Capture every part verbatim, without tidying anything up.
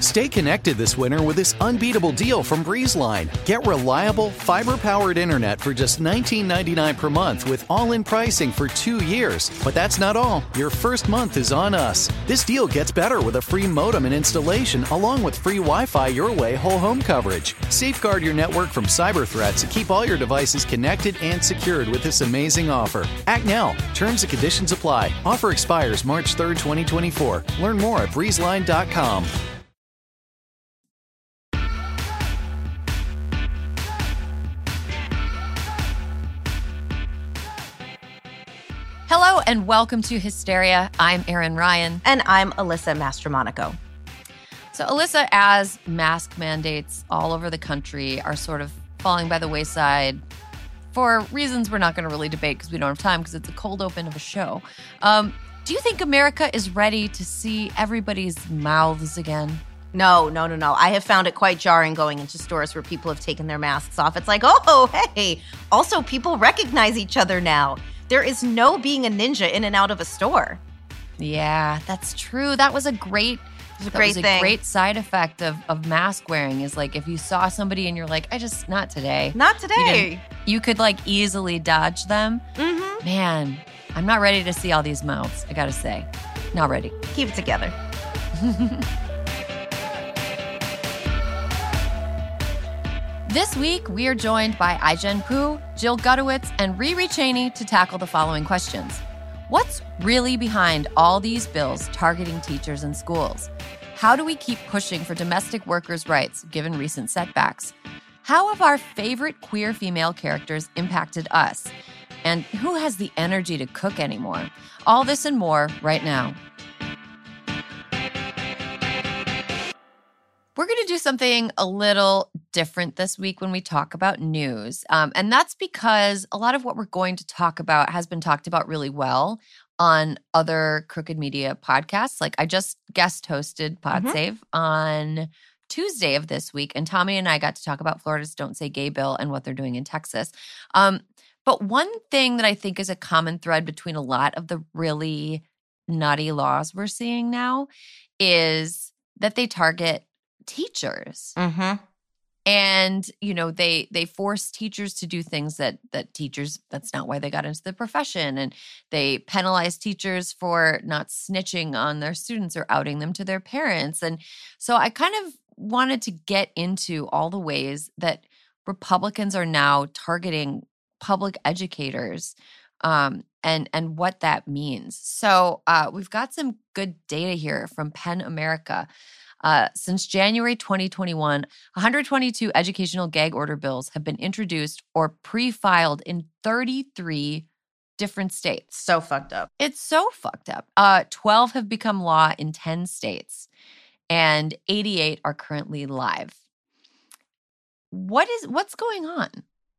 Stay connected this winter with this unbeatable deal from BreezeLine. Get reliable, fiber-powered internet for just nineteen ninety-nine per month with all-in pricing for two years. But that's not all. Your first month is on us. This deal gets better with a free modem and installation along with free Wi-Fi your way whole home coverage. Safeguard your network from cyber threats and keep all your devices connected and secured with this amazing offer. Act now. Terms and conditions apply. Offer expires March third, twenty twenty-four. Learn more at breeze line dot com. Hello and welcome to Hysteria. I'm Erin Ryan. And I'm Alyssa Mastromonaco. So Alyssa, as mask mandates all over the country are sort of falling by the wayside for reasons we're not going to really debate because we don't have time because it's a cold open of a show. Um, do you think America is ready to see everybody's mouths again? No, no, no, no. I have found it quite jarring going into stores where people have taken their masks off. It's like, oh, hey. Also, people recognize each other now. There is no being a ninja in and out of a store. Yeah, that's true. That was a great, It's a that great was a thing. great side effect of, of mask wearing is like if you saw somebody and you're like, I just, not today. Not You, today. didn't- you could like easily dodge them. Mm-hmm. Man, I'm not ready to see all these mouths, I gotta say. Not ready. Keep it together. This week, we are joined by Ai-jen Poo, Jill Gutowitz, and Riri Cheney to tackle the following questions. What's really behind all these bills targeting teachers and schools? How do we keep pushing for domestic workers' rights given recent setbacks? How have our favorite queer female characters impacted us? And who has the energy to cook anymore? All this and more right now. We're going to do something a little different this week when we talk about news. Um, and that's because a lot of what we're going to talk about has been talked about really well on other Crooked Media podcasts. Like I just guest hosted Pod Mhm. Save on Tuesday of this week, and Tommy and I got to talk about Florida's Don't Say Gay bill and what they're doing in Texas. Um, but one thing that I think is a common thread between a lot of the really nutty laws we're seeing now is that they target teachers. Mm-hmm. And, you know, they they force teachers to do things that that teachers, that's not why they got into the profession. And they penalize teachers for not snitching on their students or outing them to their parents. And so I kind of wanted to get into all the ways that Republicans are now targeting public educators um, and, and what that means. So uh, we've got some good data here from PEN America. Uh, since January twenty twenty-one, one hundred twenty-two educational gag order bills have been introduced or pre-filed in thirty-three different states. So fucked up. It's so fucked up. Uh, twelve have become law in ten states, and eighty-eight are currently live. What is what's going on?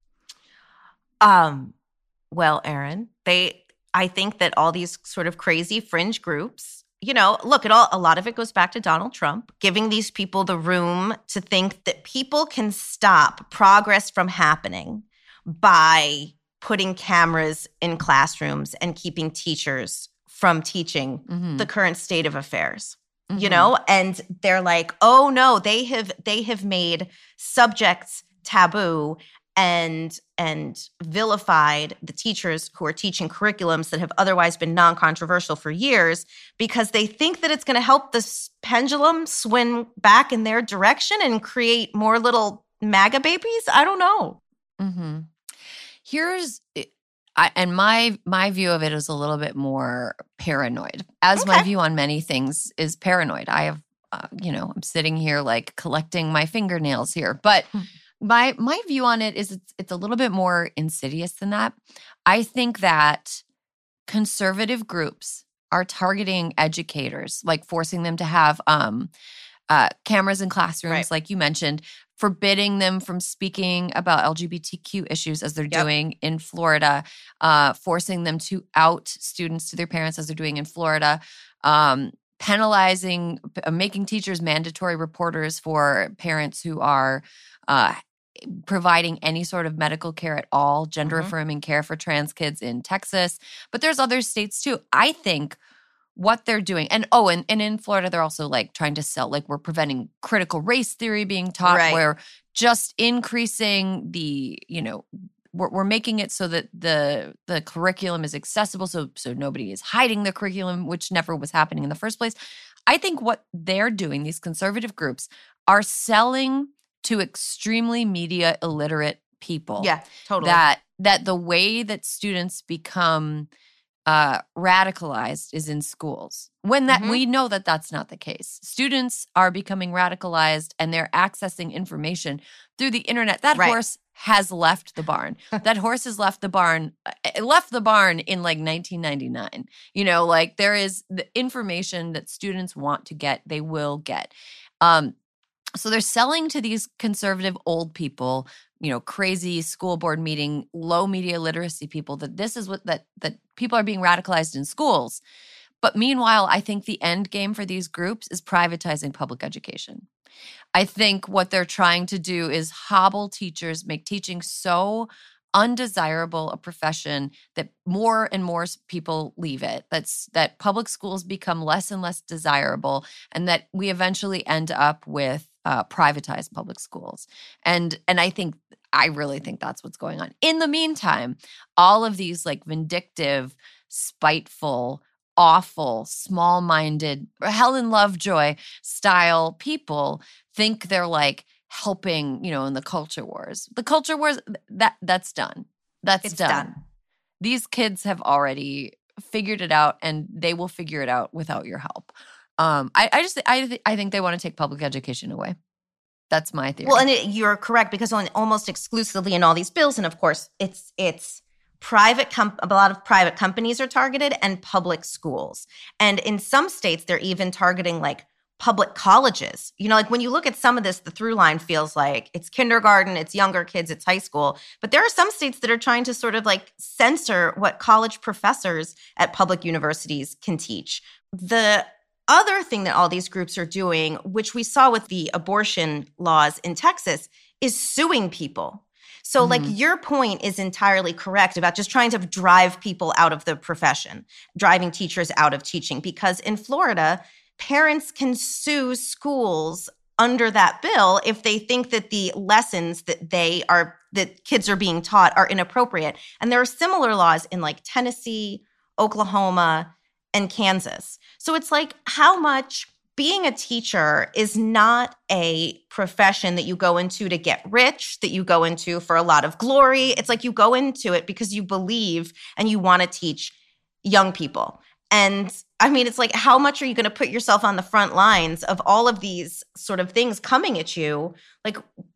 Um, well, Erin, they, I think that all these sort of crazy fringe groups, you know, look, it all, a lot of it goes back to Donald Trump, giving these people the room to think that people can stop progress from happening by putting cameras in classrooms and keeping teachers from teaching Mhm. the current state of affairs. Mhm. You know, and they're like, oh no, they have they have made subjects taboo and and vilified the teachers who are teaching curriculums that have otherwise been non-controversial for years because they think that it's going to help this pendulum swing back in their direction and create more little MAGA babies. I don't know. Mm-hmm. Here's, I, and my my view of it is a little bit more paranoid, as my Okay. view on many things is paranoid. I have, uh, you know, I'm sitting here like collecting my fingernails here, but Hmm. my my view on it is it's it's a little bit more insidious than that. I think that conservative groups are targeting educators, like forcing them to have um, uh, cameras in classrooms, Right. like you mentioned, forbidding them from speaking about L G B T Q issues as they're Yep. doing in Florida, uh, forcing them to out students to their parents as they're doing in Florida, um, penalizing, uh, making teachers mandatory reporters for parents who are uh, providing any sort of medical care at all, gender Mhm. affirming care for trans kids in Texas. But there's other states too. I think what they're doing. And oh, and, and in Florida, they're also like trying to sell, like we're preventing critical race theory being taught. Right. We're just increasing the, you know, we're, we're making it so that the the curriculum is accessible, so so nobody is hiding the curriculum, which never was happening in the first place. I think what they're doing, these conservative groups, are selling to extremely media illiterate people. Yeah, totally. That that the way that students become uh, radicalized is in schools. When that Mhm. we know that that's not the case. Students are becoming radicalized and they're accessing information through the internet. That Right. horse has left the barn. That horse has left the barn. It left the barn in like nineteen ninety-nine. You know, like there is the information that students want to get, they will get. Um, so they're selling to these conservative old people, you know, crazy school board meeting, low media literacy people, that this is what that that people are being radicalized in schools. But meanwhile, I think the end game for these groups is privatizing public education. I think what they're trying to do is hobble teachers, make teaching so undesirable a profession that more and more people leave it. That's that public schools become less and less desirable, and that we eventually end up with uh, privatized public schools. And and I think I really think that's what's going on. In the meantime, all of these like vindictive, spiteful, awful, small-minded, Helen Lovejoy style people think they're like helping, you know, in the culture wars. The culture wars, that that's done. That's It's done. done. These kids have already figured it out, and they will figure it out without your help. Um, I, I just, I, th- I think they want to take public education away. That's my theory. Well, and it, you're correct, because on, almost exclusively in all these bills, and of course, it's it's private. Com- a lot of private companies are targeted, and public schools. And in some states, they're even targeting like public colleges. You know, like when you look at some of this, the through line feels like it's kindergarten, it's younger kids, it's high school. But there are some states that are trying to sort of like censor what college professors at public universities can teach. The other thing that all these groups are doing, which we saw with the abortion laws in Texas, is suing people. So like Mhm. your point is entirely correct about just trying to drive people out of the profession, driving teachers out of teaching, because in Florida, parents can sue schools under that bill if they think that the lessons that they are, that kids are being taught are inappropriate. And there are similar laws in like Tennessee, Oklahoma, and Kansas. So it's like how much being a teacher is not a profession that you go into to get rich, that you go into for a lot of glory. It's like you go into it because you believe and you want to teach young people. And I mean, it's like, how much are you going to put yourself on the front lines of all of these sort of things coming at you? Like,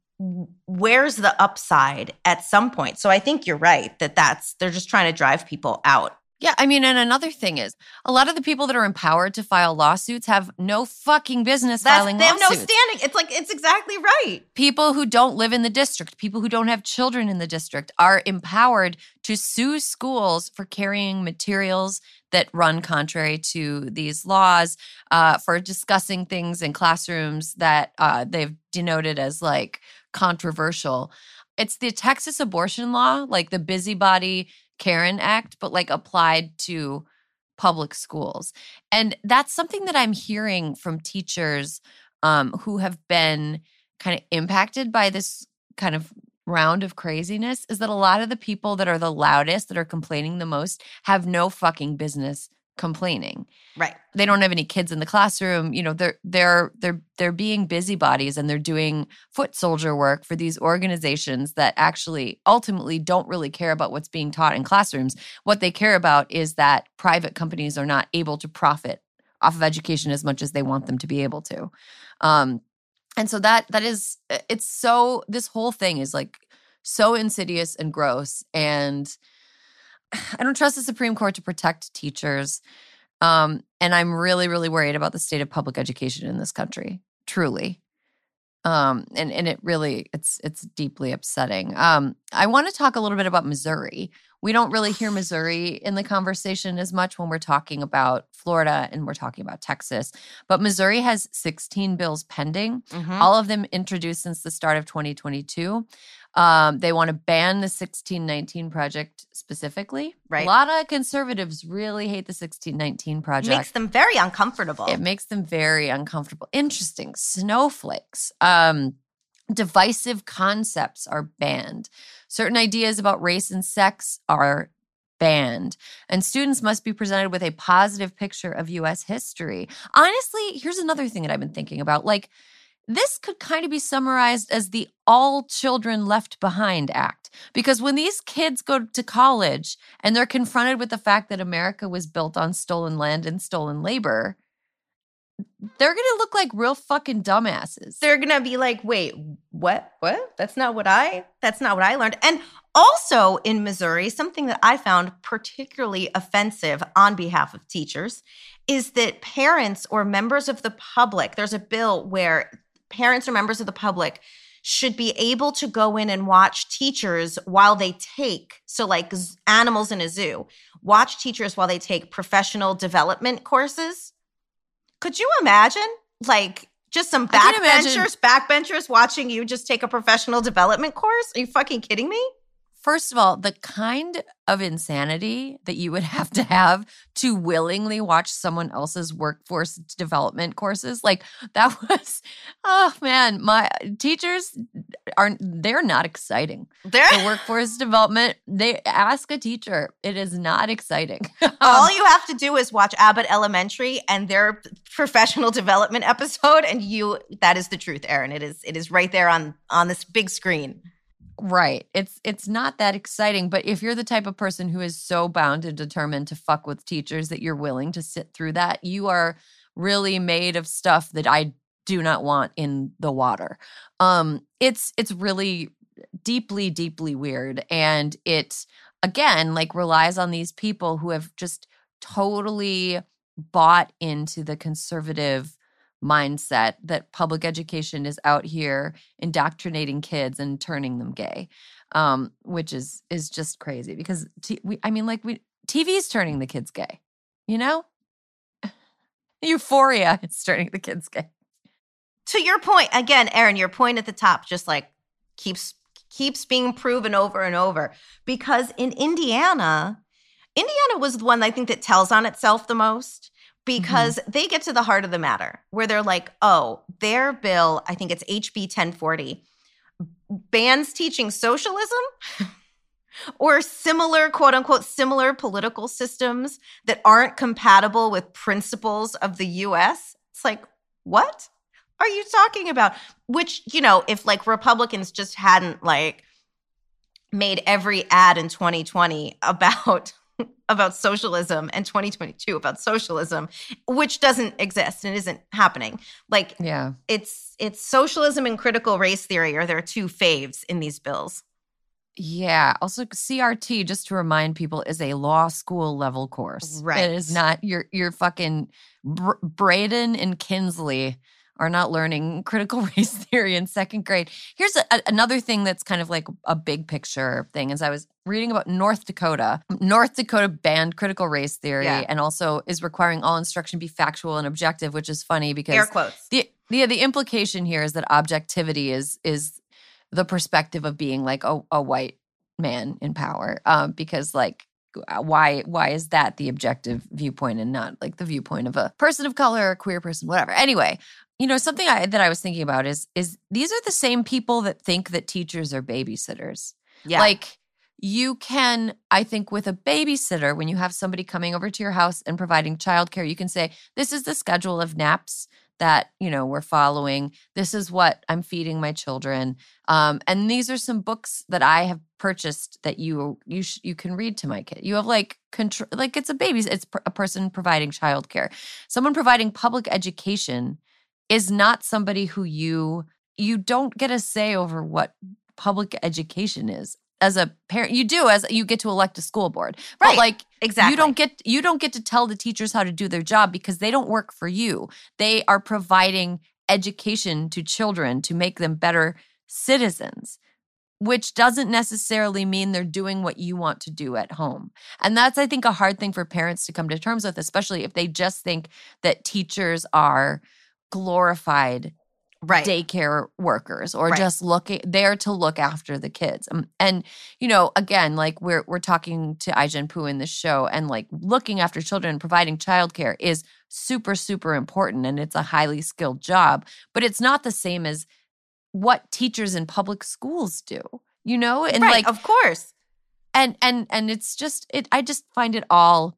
where's the upside at some point? So I think you're right that that's, they're just trying to drive people out. Yeah, I mean, and another thing is, a lot of the people that are empowered to file lawsuits have no fucking business That's, filing they have lawsuits. no standing. It's like, it's exactly right. People who don't live in the district, people who don't have children in the district are empowered to sue schools for carrying materials that run contrary to these laws, uh, for discussing things in classrooms that uh, they've denoted as like controversial. It's the Texas abortion law, like the busybody Karen Act, but like applied to public schools. And that's something that I'm hearing from teachers um, who have been kind of impacted by this kind of round of craziness, is that a lot of the people that are the loudest, that are complaining the most, have no fucking business complaining. Right. They don't have any kids in the classroom. You know, they're they're they're they're being busybodies, and they're doing foot soldier work for these organizations that actually ultimately don't really care about what's being taught in classrooms. What they care about is that private companies are not able to profit off of education as much as they want them to be able to. Um, and so that that is, it's so, this whole thing is like so insidious and gross. And I don't trust the Supreme Court to protect teachers. Um, and I'm really, really worried about the state of public education in this country, truly. Um, and, and it really, it's it's deeply upsetting. Um, I want to talk a little bit about Missouri, We don't really hear Missouri in the conversation as much when we're talking about Florida and we're talking about Texas. But Missouri has sixteen bills pending, Mm-hmm. all of them introduced since the start of twenty twenty-two. Um, they want to ban the sixteen nineteen project specifically. Right. A lot of conservatives really hate the sixteen nineteen project. Makes them very uncomfortable. It makes them very uncomfortable. Interesting. Snowflakes. Um, divisive concepts are banned. Certain ideas about race and sex are banned. And students must be presented with a positive picture of U S history. Honestly, here's another thing that I've been thinking about. Like, this could kind of be summarized as the All Children Left Behind Act. Because when these kids go to college and they're confronted with the fact that America was built on stolen land and stolen labor, they're going to look like real fucking dumbasses. They're going to be like, wait, what? What? That's not what I, that's not what I learned. And also in Missouri, something that I found particularly offensive on behalf of teachers is that parents or members of the public, there's a bill where parents or members of the public should be able to go in and watch teachers while they take, so like animals in a zoo, watch teachers while they take professional development courses. Could you imagine, like, just some backbenchers, backbenchers watching you just take a professional development course? Are you fucking kidding me? First of all, the kind of insanity that you would have to have to willingly watch someone else's workforce development courses, like that was, oh man, my teachers aren't, they're not exciting. They're- the workforce development, they ask a teacher, it is not exciting. All you have to do is watch Abbott Elementary and their professional development episode, and you, that is the truth, Erin. It is, it is right there on, on this big screen. Right. It's it's not that exciting, but if you're the type of person who is so bound and determined to fuck with teachers that you're willing to sit through that, you are really made of stuff that I do not want in the water. Um, it's it's really deeply, deeply weird. And it, again, like relies on these people who have just totally bought into the conservative mindset that public education is out here indoctrinating kids and turning them gay, um, which is is just crazy because t- we, I mean, like we T V's turning the kids gay, you know. Euphoria is turning the kids gay. To your point, again, Erin, your point at the top just like keeps keeps being proven over and over because in Indiana, Indiana was the one I think that tells on itself the most. Because mm-hmm. they get to the heart of the matter where they're like, oh, their bill, I think it's H B ten forty, bans teaching socialism or similar, quote unquote, similar political systems that aren't compatible with principles of the U S. It's like, what are you talking about? Which, you know, if like Republicans just hadn't like made every ad in twenty twenty about about socialism and twenty twenty-two about socialism, which doesn't exist and isn't happening. Like, yeah, it's it's socialism and critical race theory are their two faves in these bills. Yeah. Also, C R T, just to remind people, is a law school level course. Right. It is not your your fucking Br- Braden and Kinsley are not learning critical race theory in second grade. Here's a, a, another thing that's kind of like a big picture thing. As I was reading about North Dakota, North Dakota banned critical race theory yeah. and also is requiring all instruction be factual and objective, which is funny because air quotes. The the, the implication here is that objectivity is is the perspective of being like a, a white man in power, um, because like. Why why is that the objective viewpoint and not like the viewpoint of a person of color, a queer person, whatever? Anyway, you know, something I, that I was thinking about is is these are the same people that think that teachers are babysitters. Yeah. Like you can, I think with a babysitter, when you have somebody coming over to your house and providing childcare, you can say, this is the schedule of naps that, you know, we're following. This is what I'm feeding my children. Um, and these are some books that I have purchased that you you sh- you can read to my kid. You have like control, like it's a baby. It's pr- a person providing childcare. Someone providing public education is not somebody who you you don't get a say over what public education is. As a parent, you do as you get to elect a school board, right? But like exactly, you don't get you don't get to tell the teachers how to do their job because they don't work for you. They are providing education to children to make them better citizens. which doesn't necessarily mean they're doing what you want to do at home. And that's, I think, a hard thing for parents to come to terms with, especially if they just think that teachers are glorified right. daycare workers or right. just looking there to look after the kids. Um, and, you know, again, like we're we're talking to Ai-jen Poo in this show, and like looking after children, providing childcare is super, super important, and it's a highly skilled job. But it's not the same as what teachers in public schools do, you know? And right, like, of course. And and and it's just it I just find it all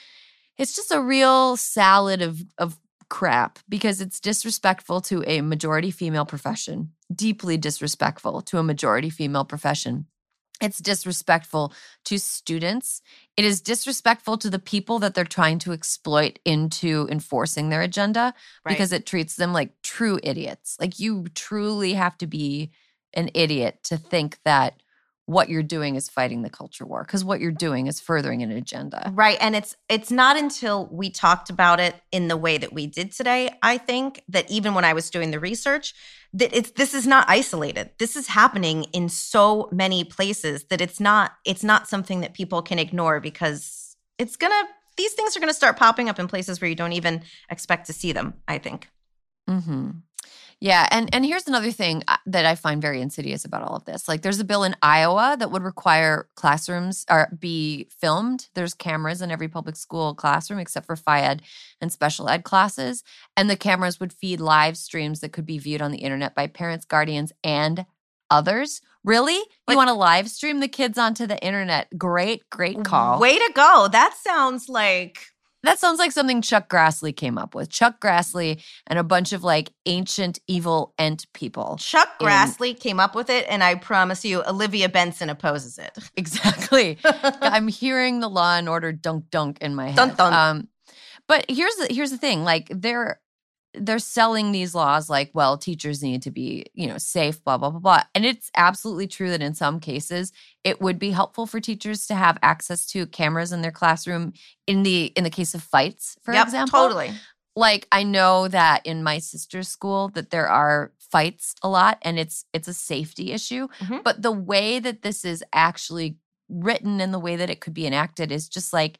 it's just a real salad of of crap, because it's disrespectful to a majority female profession, deeply disrespectful to a majority female profession. It's disrespectful to students. It is disrespectful to the people that they're trying to exploit into enforcing their agenda, right. because it treats them like true idiots. Like, you truly have to be an idiot to think that what you're doing is fighting the culture war, because what you're doing is furthering an agenda. Right. And it's it's not until we talked about it in the way that we did today, I think, that even when I was doing the research, that it's this is not isolated. This is happening in so many places that it's not it's not something that people can ignore, because it's gonna these things are gonna start popping up in places where you don't even expect to see them, I think. Mm-hmm. Yeah, and and here's another thing that I find very insidious about all of this. Like, there's a bill in Iowa that would require classrooms or be filmed. There's cameras in every public school classroom except for Phy Ed and special ed classes. And the cameras would feed live streams that could be viewed on the internet by parents, guardians, and others. Really? You like, want to live stream the kids onto the internet? Great, great call. Way to go. That sounds like... That sounds like something Chuck Grassley came up with. Chuck Grassley and a bunch of like ancient evil ent people. Chuck Grassley in- came up with it, and I promise you, Olivia Benson opposes it. Exactly. I'm hearing the Law and Order dunk dunk in my head. Dun, dun. Um, but here's the here's the thing. Like, they're they're selling these laws like, well, teachers need to be, you know, safe, blah, blah, blah, blah. And it's absolutely true that in some cases it would be helpful for teachers to have access to cameras in their classroom in the in the case of fights, for yep, example. Totally. Like, I know that in my sister's school that there are fights a lot, and it's it's a safety issue. Mm-hmm. But the way that this is actually written and the way that it could be enacted is just like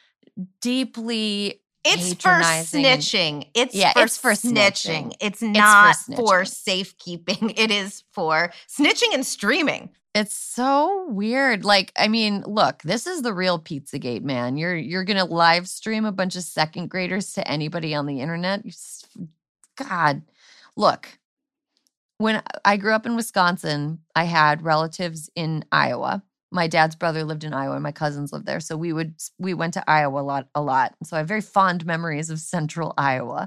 deeply It's for snitching. It's, yeah, for it's for snitching. snitching. It's not it's for, for safekeeping. It is for snitching and streaming. It's so weird. Like, I mean, look, this is the real Pizzagate, man. You're you're gonna live stream a bunch of second graders to anybody on the internet. Just, God, look. When I grew up in Wisconsin, I had relatives in Iowa. My dad's brother lived in Iowa, and my cousins lived there. So we would we went to Iowa a lot, a lot. So I have very fond memories of central Iowa.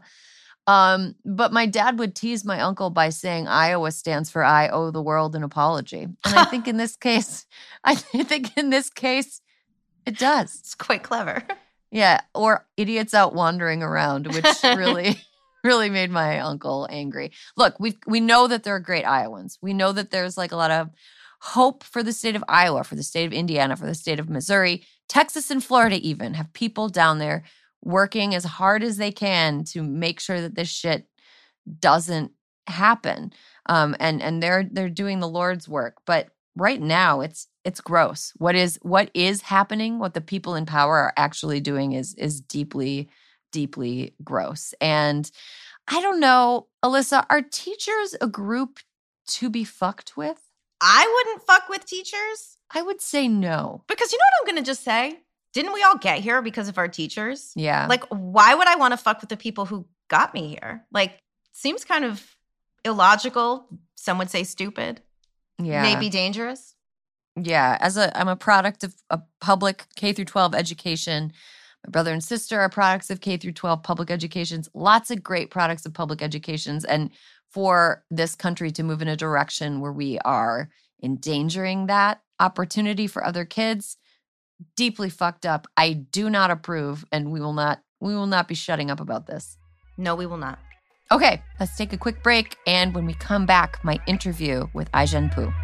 Um, but my dad would tease my uncle by saying Iowa stands for I owe the world an apology. And I think in this case, I think in this case, it does. It's quite clever. Yeah. Or idiots out wandering around, which really, really made my uncle angry. Look, we we know that there are great Iowans. We know that there's like a lot of hope for the state of Iowa, for the state of Indiana, for the state of Missouri. Texas and Florida even have people down there working as hard as they can to make sure that this shit doesn't happen. Um, and and they're they're doing the Lord's work. But right now, it's it's gross. What is what is happening? What the people in power are actually doing is is deeply, deeply gross. And I don't know, Alyssa, are teachers a group to be fucked with? I wouldn't fuck with teachers. I would say no. Because you know what I'm going to just say? Didn't we all get here because of our teachers? Yeah. Like, why would I want to fuck with the people who got me here? Like, seems kind of illogical. Some would say stupid. Yeah. Maybe dangerous. Yeah. As a, I'm a product of a public K through twelve education. My brother and sister are products of K through twelve public educations. Lots of great products of public educations. And for this country to move in a direction where we are endangering that opportunity for other kids, deeply fucked up. I do not approve, and we will not we will not be shutting up about this. No, we will not. Okay, let's take a quick break, and when we come back, my interview with Ai-jen Poo.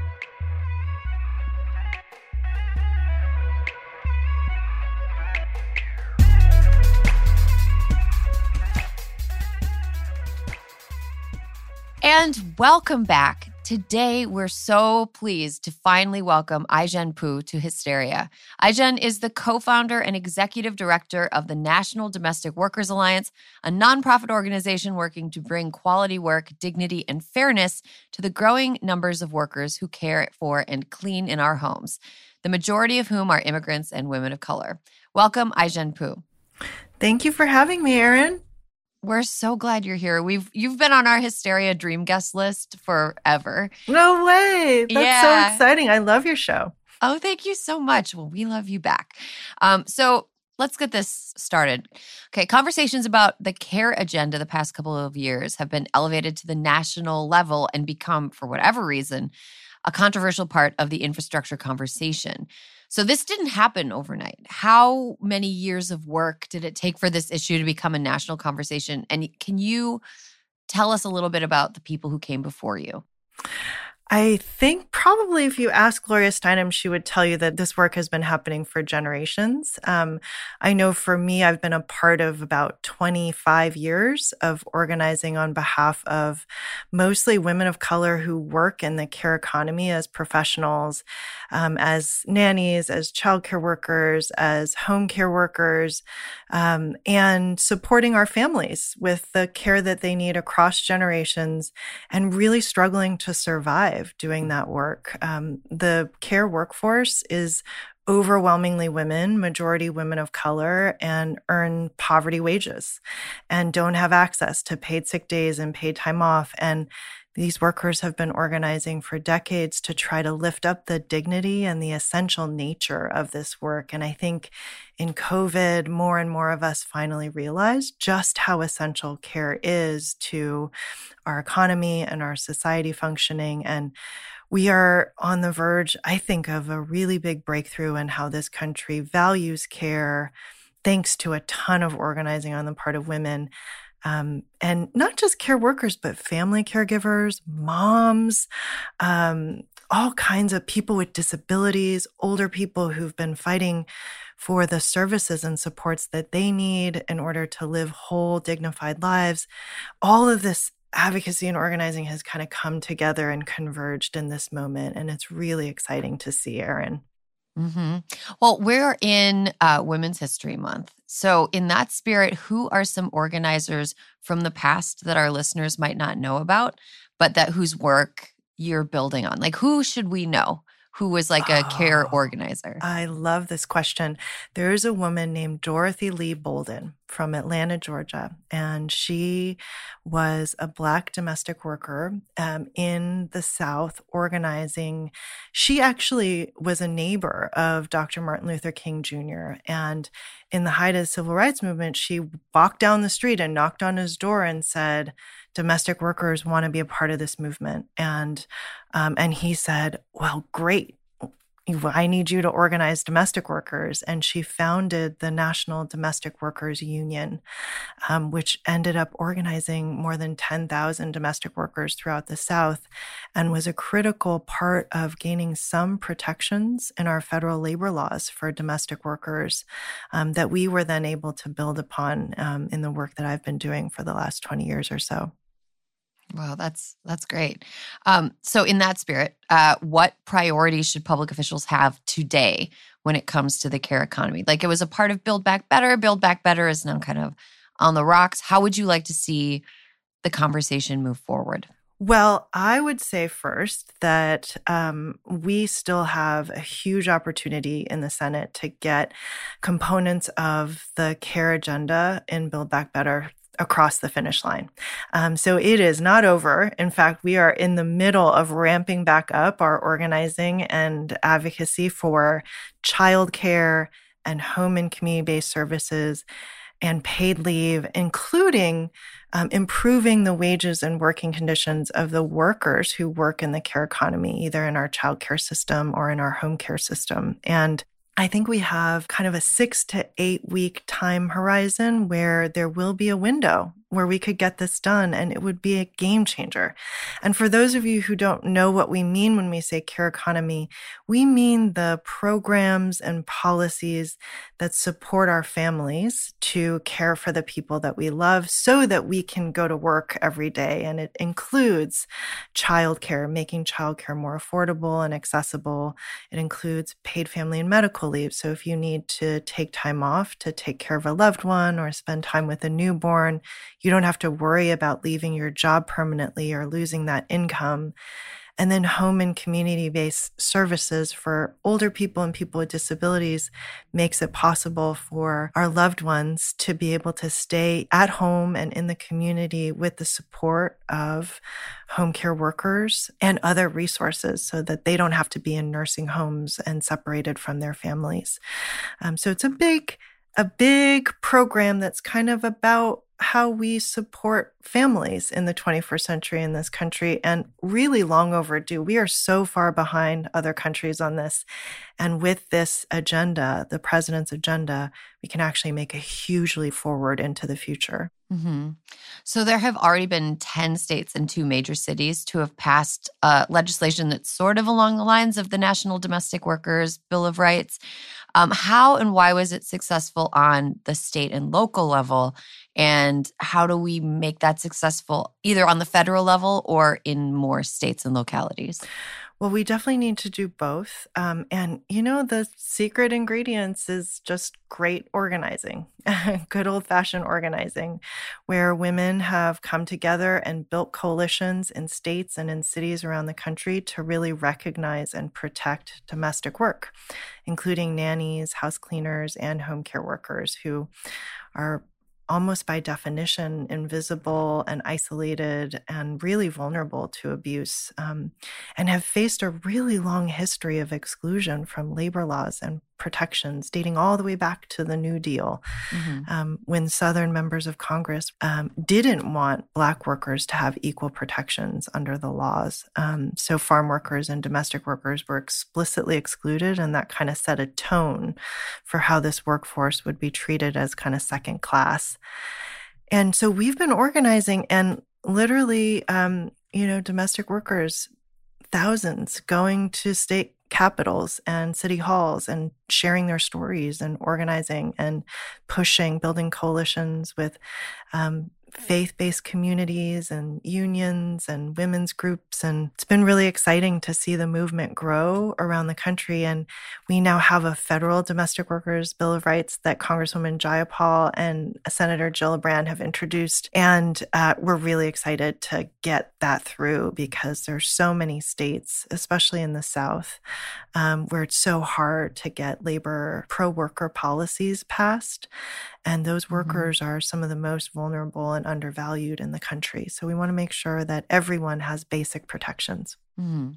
And welcome back Today, we're so pleased to finally welcome Ai-jen Poo to Hysteria. Ai-jen is the co-founder and executive director of the National Domestic Workers Alliance, a nonprofit organization working to bring quality work, dignity, and fairness to the growing numbers of workers who care for and clean in our homes, the majority of whom are immigrants and women of color. Welcome, Ai-jen Poo. Thank you for having me, Erin. We're so glad you're here. We've you've been on our Hysteria Dream Guest list forever. No way. That's yeah. so exciting. I love your show. Oh, thank you so much. Well, we love you back. Um, so let's get this started. Okay, conversations about the care agenda the past couple of years have been elevated to the national level and become, for whatever reason, a controversial part of the infrastructure conversation. So this didn't happen overnight. How many years of work did it take for this issue to become a national conversation? And can you tell us a little bit about the people who came before you? I think probably if you ask Gloria Steinem, she would tell you that this work has been happening for generations. Um, I know for me, I've been a part of about twenty-five years of organizing on behalf of mostly women of color who work in the care economy as professionals, um, as nannies, as childcare workers, as home care workers, um, and supporting our families with the care that they need across generations and really struggling to survive doing that work. Um, the care workforce is overwhelmingly women, majority women of color, and earn poverty wages and don't have access to paid sick days and paid time off. And these workers have been organizing for decades to try to lift up the dignity and the essential nature of this work. And I think in COVID, more and more of us finally realized just how essential care is to our economy and our society functioning. And we are on the verge, I think, of a really big breakthrough in how this country values care, thanks to a ton of organizing on the part of women. Um, and not just care workers, but family caregivers, moms, um, all kinds of people with disabilities, older people who've been fighting for the services and supports that they need in order to live whole, dignified lives. All of this advocacy and organizing has kind of come together and converged in this moment. And it's really exciting to see, Erin. Mm-hmm. Well, we're in uh, Women's History Month. So in that spirit, who are some organizers from the past that our listeners might not know about, but that whose work you're building on? Like, who should we know who was like a oh, care organizer? I love this question. There is a woman named Dorothy Lee Bolden from Atlanta, Georgia, and she was a Black domestic worker um, in the South organizing. She actually was a neighbor of Doctor Martin Luther King Junior And in the height of the civil rights movement, she walked down the street and knocked on his door and said, domestic workers want to be a part of this movement. And um, and he said, well, great. I need you to organize domestic workers. And she founded the National Domestic Workers Union, um, which ended up organizing more than ten thousand domestic workers throughout the South and was a critical part of gaining some protections in our federal labor laws for domestic workers um, that we were then able to build upon um, in the work that I've been doing for the last twenty years or so. Wow, that's that's great. Um, so in that spirit, uh, what priorities should public officials have today when it comes to the care economy? Like, it was a part of Build Back Better. Build Back Better is now kind of on the rocks. How would you like to see the conversation move forward? Well, I would say first that um, we still have a huge opportunity in the Senate to get components of the care agenda in Build Back Better across the finish line. Um, so it is not over. In fact, we are in the middle of ramping back up our organizing and advocacy for childcare and home and community-based services and paid leave, including um, improving the wages and working conditions of the workers who work in the care economy, either in our childcare system or in our home care system. And I think we have kind of a six to eight week time horizon where there will be a window where we could get this done, and it would be a game changer. And for those of you who don't know what we mean when we say care economy, we mean the programs and policies that support our families to care for the people that we love so that we can go to work every day. And it includes childcare, making childcare more affordable and accessible. It includes paid family and medical leave. So if you need to take time off to take care of a loved one or spend time with a newborn, you don't have to worry about leaving your job permanently or losing that income. And then home and community-based services for older people and people with disabilities makes it possible for our loved ones to be able to stay at home and in the community with the support of home care workers and other resources so that they don't have to be in nursing homes and separated from their families. Um, so it's a big, a big program that's kind of about how we support families in the twenty-first century in this country, and really long overdue. We are so far behind other countries on this. And with this agenda, the president's agenda, we can actually make a huge leap forward into the future. Mm-hmm. So there have already been ten states and two major cities to have passed uh, legislation that's sort of along the lines of the National Domestic Workers Bill of Rights. Um, how and why was it successful on the state and local level? And how do we make that successful either on the federal level or in more states and localities? Well, we definitely need to do both. Um, and, you know, the secret ingredients is just great organizing, good old-fashioned organizing, where women have come together and built coalitions in states and in cities around the country to really recognize and protect domestic work, including nannies, house cleaners, and home care workers who are almost by definition invisible and isolated and really vulnerable to abuse, um, and have faced a really long history of exclusion from labor laws and protections dating all the way back to the New Deal, mm-hmm. um, when Southern members of Congress um, didn't want Black workers to have equal protections under the laws. Um, so farm workers and domestic workers were explicitly excluded, and that kind of set a tone for how this workforce would be treated as kind of second class. And so we've been organizing, and literally, um, you know, domestic workers, thousands going to state capitals and city halls and sharing their stories and organizing and pushing, building coalitions with um, faith-based communities and unions and women's groups. And it's been really exciting to see the movement grow around the country. And we now have a federal domestic workers Bill of Rights that Congresswoman Jayapal and Senator Gillibrand have introduced. And uh, we're really excited to get that through because there's so many states, especially in the South, um, where it's so hard to get labor pro-worker policies passed. And those workers mm-hmm. are some of the most vulnerable and undervalued in the country. So we want to make sure that everyone has basic protections. Mm-hmm.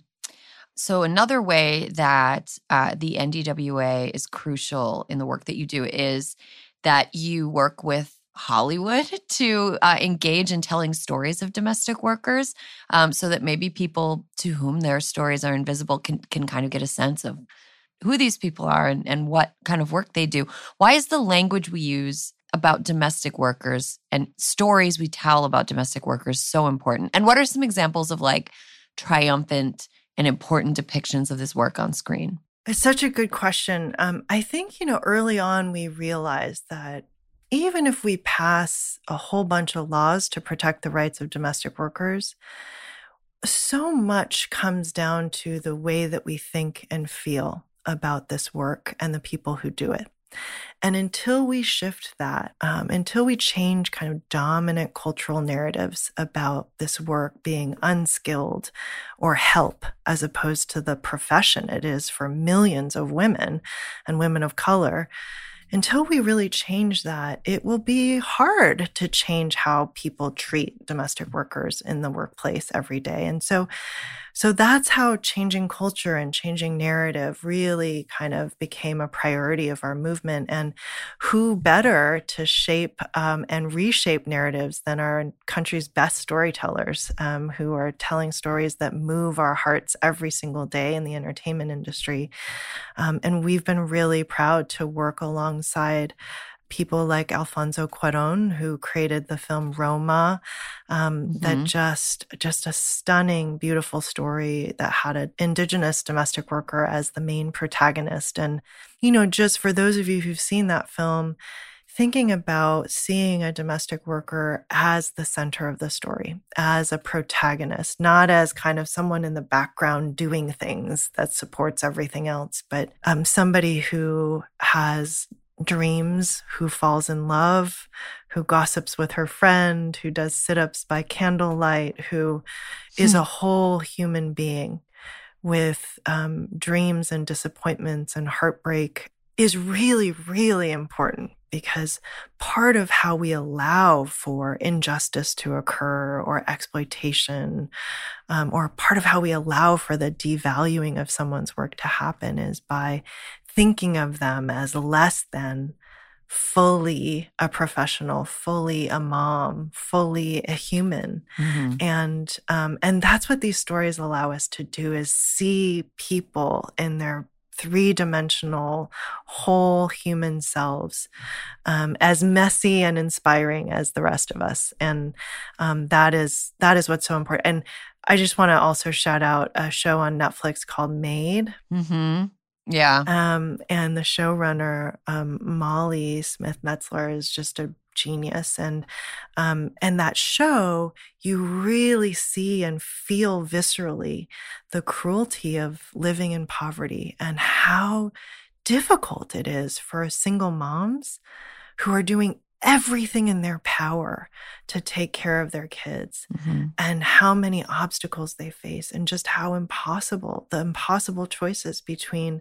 So another way that uh, the N D W A is crucial in the work that you do is that you work with Hollywood to uh, engage in telling stories of domestic workers, um, so that maybe people to whom their stories are invisible can, can kind of get a sense of who these people are and, and what kind of work they do. Why is the language we use about domestic workers and stories we tell about domestic workers so important? And what are some examples of like triumphant and important depictions of this work on screen? It's such a good question. Um, I think, you know, early on we realized that even if we pass a whole bunch of laws to protect the rights of domestic workers, so much comes down to the way that we think and feel about this work and the people who do it. And until we shift that, um, until we change kind of dominant cultural narratives about this work being unskilled or help, as opposed to the profession it is for millions of women and women of color, until we really change that, it will be hard to change how people treat domestic workers in the workplace every day. And so, so that's how changing culture and changing narrative really kind of became a priority of our movement. And who better to shape um, and reshape narratives than our country's best storytellers, um, who are telling stories that move our hearts every single day in the entertainment industry. Um, and we've been really proud to work alongside people like Alfonso Cuarón, who created the film Roma, um, mm-hmm. that just just a stunning, beautiful story that had an indigenous domestic worker as the main protagonist. And, you know, just for those of you who've seen that film, thinking about seeing a domestic worker as the center of the story, as a protagonist, not as kind of someone in the background doing things that supports everything else, but um, somebody who has dreams, who falls in love, who gossips with her friend, who does sit-ups by candlelight, who hmm. is a whole human being with um, dreams and disappointments and heartbreak, is really, really important, because part of how we allow for injustice to occur or exploitation, um, or part of how we allow for the devaluing of someone's work to happen is by thinking of them as less than fully a professional, fully a mom, fully a human. Mm-hmm. And um, and that's what these stories allow us to do, is see people in their three-dimensional, whole human selves, um, as messy and inspiring as the rest of us. And um, that is that is what's so important. And I just want to also shout out a show on Netflix called Made. Mm-hmm. Yeah. Um, and the showrunner, um, Molly Smith-Metzler, is just a genius. And um, and that show, you really see and feel viscerally the cruelty of living in poverty and how difficult it is for single moms who are doing everything in their power to take care of their kids, mm-hmm. and how many obstacles they face, and just how impossible, the impossible choices between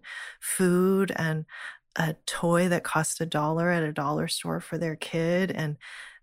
food and a toy that costs a dollar at a dollar store for their kid and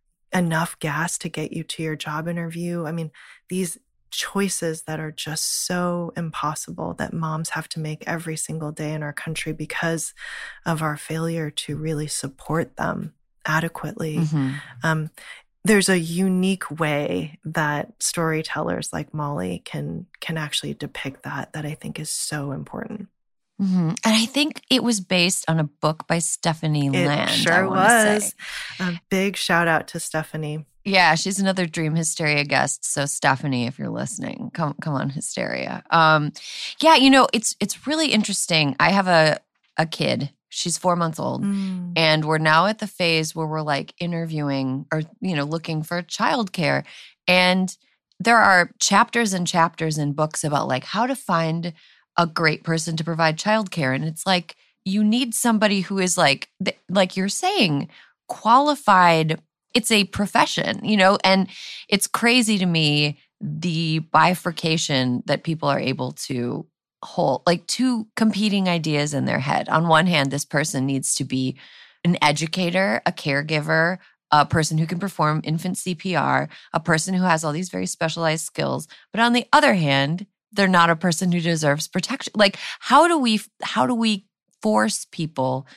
enough gas to get you to your job interview. I mean, these choices that are just so impossible that moms have to make every single day in our country because of our failure to really support them adequately. Mm-hmm. Um, there's a unique way that storytellers like Molly can can actually depict that, that I think is so important. Mm-hmm. And I think it was based on a book by Stephanie it Land. It sure was. A big shout out to Stephanie. Yeah, she's another Dream Hysteria guest. So Stephanie, if you're listening, come come on, Hysteria. Um, yeah, you know, it's it's really interesting. I have a a kid. She's four months old. Mm. And we're now at the phase where we're like interviewing or, you know, looking for childcare. And there are chapters and chapters in books about like how to find a great person to provide childcare. And it's like, you need somebody who is like, like you're saying, qualified. It's a profession, you know, and it's crazy to me, the bifurcation that people are able to whole, like two competing ideas in their head. On one hand, this person needs to be an educator, a caregiver, a person who can perform infant C P R, a person who has all these very specialized skills. But on the other hand, they're not a person who deserves protection. Like, how do we, how do we force people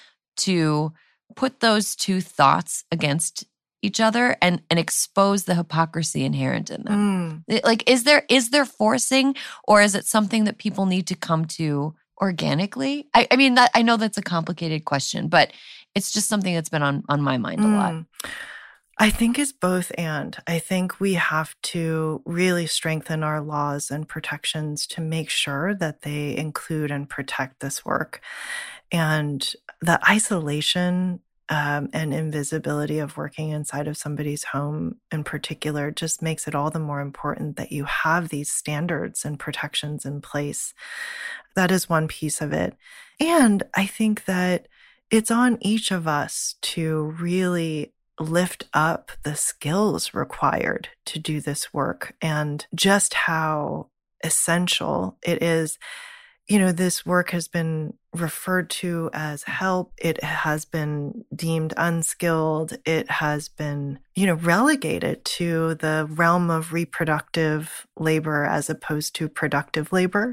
to put those two thoughts against each other and, and expose the hypocrisy inherent in them? Mm. Like, is there is there forcing, or is it something that people need to come to organically? I, I mean, that, I know that's a complicated question, but it's just something that's been on, on my mind mm. a lot. I think it's both and. I think we have to really strengthen our laws and protections to make sure that they include and protect this work. And the isolation Um, and invisibility of working inside of somebody's home in particular just makes it all the more important that you have these standards and protections in place. That is one piece of it. And I think that it's on each of us to really lift up the skills required to do this work and just how essential it is. You know, this work has been referred to as help. It has been deemed unskilled. It has been, you know, relegated to the realm of reproductive labor as opposed to productive labor.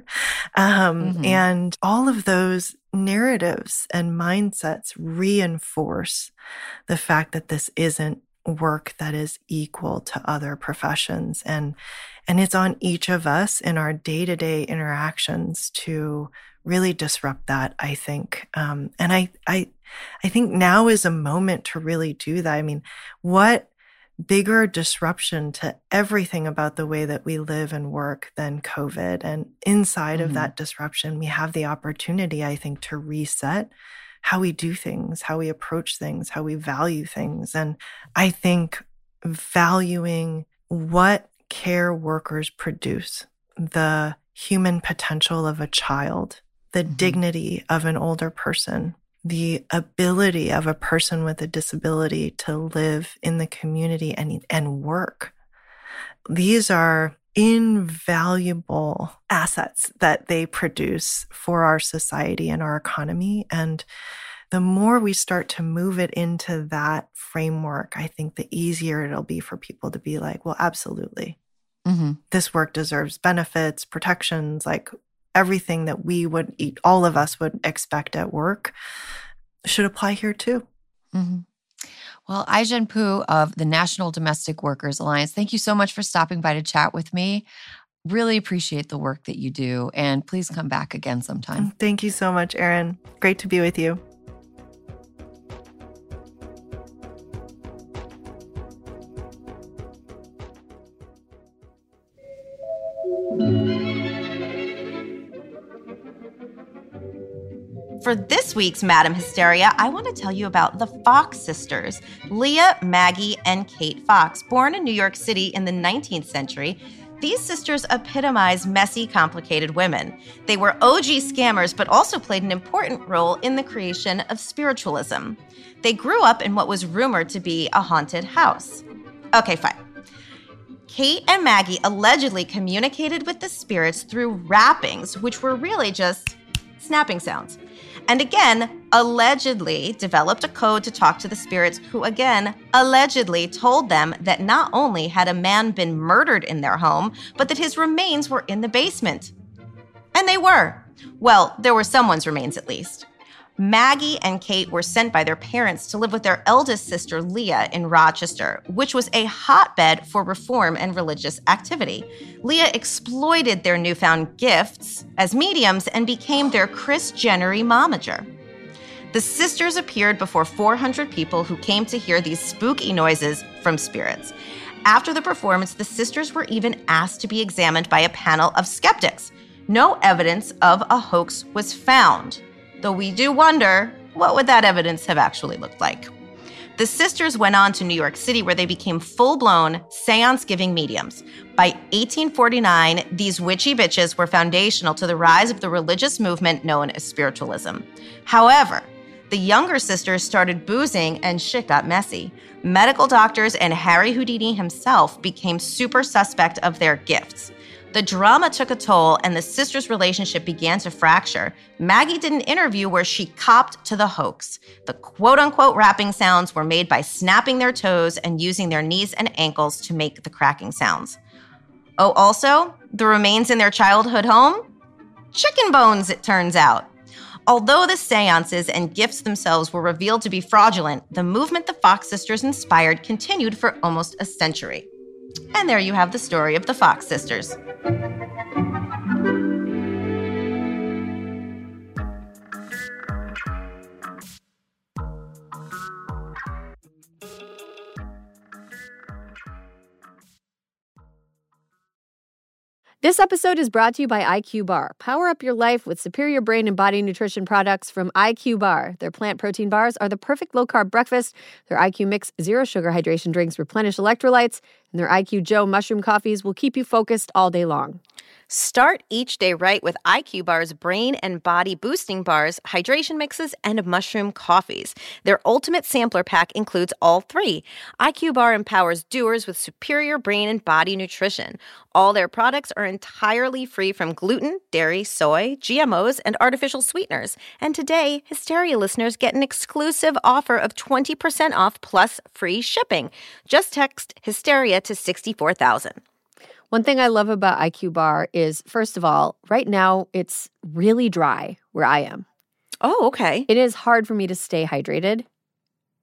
Um, mm-hmm. And all of those narratives and mindsets reinforce the fact that this isn't work that is equal to other professions. And, and it's on each of us in our day-to-day interactions to really disrupt that, I think. Um, and I, I, I think now is a moment to really do that. I mean, what bigger disruption to everything about the way that we live and work than COVID? And inside mm-hmm. of that disruption, we have the opportunity, I think, to reset how we do things, how we approach things, how we value things. And I think valuing what care workers produce, the human potential of a child, the mm-hmm. dignity of an older person, the ability of a person with a disability to live in the community and, and work. These are invaluable assets that they produce for our society and our economy. And the more we start to move it into that framework, I think the easier it'll be for people to be like, well, absolutely. Mm-hmm. This work deserves benefits, protections, like everything that we would eat, all of us would expect at work should apply here too. Mm-hmm. Well, Ai-jen Poo of the National Domestic Workers Alliance, thank you so much for stopping by to chat with me. Really appreciate the work that you do, and please come back again sometime. Thank you so much, Erin. Great to be with you. For this week's Madam Hysteria, I want to tell you about the Fox sisters, Leah, Maggie, and Kate Fox. Born in New York City in the nineteenth century, these sisters epitomize messy, complicated women. They were O G scammers, but also played an important role in the creation of spiritualism. They grew up in what was rumored to be a haunted house. Okay, fine. Kate and Maggie allegedly communicated with the spirits through rappings, which were really just snapping sounds. And again, allegedly developed a code to talk to the spirits who, again, allegedly told them that not only had a man been murdered in their home, but that his remains were in the basement. And they were. Well, there were someone's remains at least. Maggie and Kate were sent by their parents to live with their eldest sister, Leah, in Rochester, which was a hotbed for reform and religious activity. Leah exploited their newfound gifts as mediums and became their Kris Jenner-y momager. The sisters appeared before four hundred people who came to hear these spooky noises from spirits. After the performance, the sisters were even asked to be examined by a panel of skeptics. No evidence of a hoax was found. Though we do wonder, what would that evidence have actually looked like? The sisters went on to New York City, where they became full-blown seance-giving mediums. By eighteen forty-nine, these witchy bitches were foundational to the rise of the religious movement known as spiritualism. However, the younger sisters started boozing and shit got messy. Medical doctors and Harry Houdini himself became super suspect of their gifts. The drama took a toll, and the sisters' relationship began to fracture. Maggie did an interview where she copped to the hoax. The quote-unquote rapping sounds were made by snapping their toes and using their knees and ankles to make the cracking sounds. Oh, also, the remains in their childhood home? Chicken bones, it turns out. Although the seances and gifts themselves were revealed to be fraudulent, the movement the Fox sisters inspired continued for almost a century. And there you have the story of the Fox sisters. This episode is brought to you by I Q Bar. Power up your life with superior brain and body nutrition products from I Q Bar. Their plant protein bars are the perfect low-carb breakfast. Their I Q Mix zero-sugar hydration drinks replenish electrolytes. And their I Q Joe mushroom coffees will keep you focused all day long. Start each day right with I Q Bar's brain and body boosting bars, hydration mixes, and mushroom coffees. Their ultimate sampler pack includes all three. I Q Bar empowers doers with superior brain and body nutrition. All their products are entirely free from gluten, dairy, soy, G M Os, and artificial sweeteners. And today, Hysteria listeners get an exclusive offer of twenty percent off plus free shipping. Just text Hysteria to sixty-four thousand. One thing I love about I Q Bar is, first of all, right now it's really dry where I am. Oh, okay. It is hard for me to stay hydrated.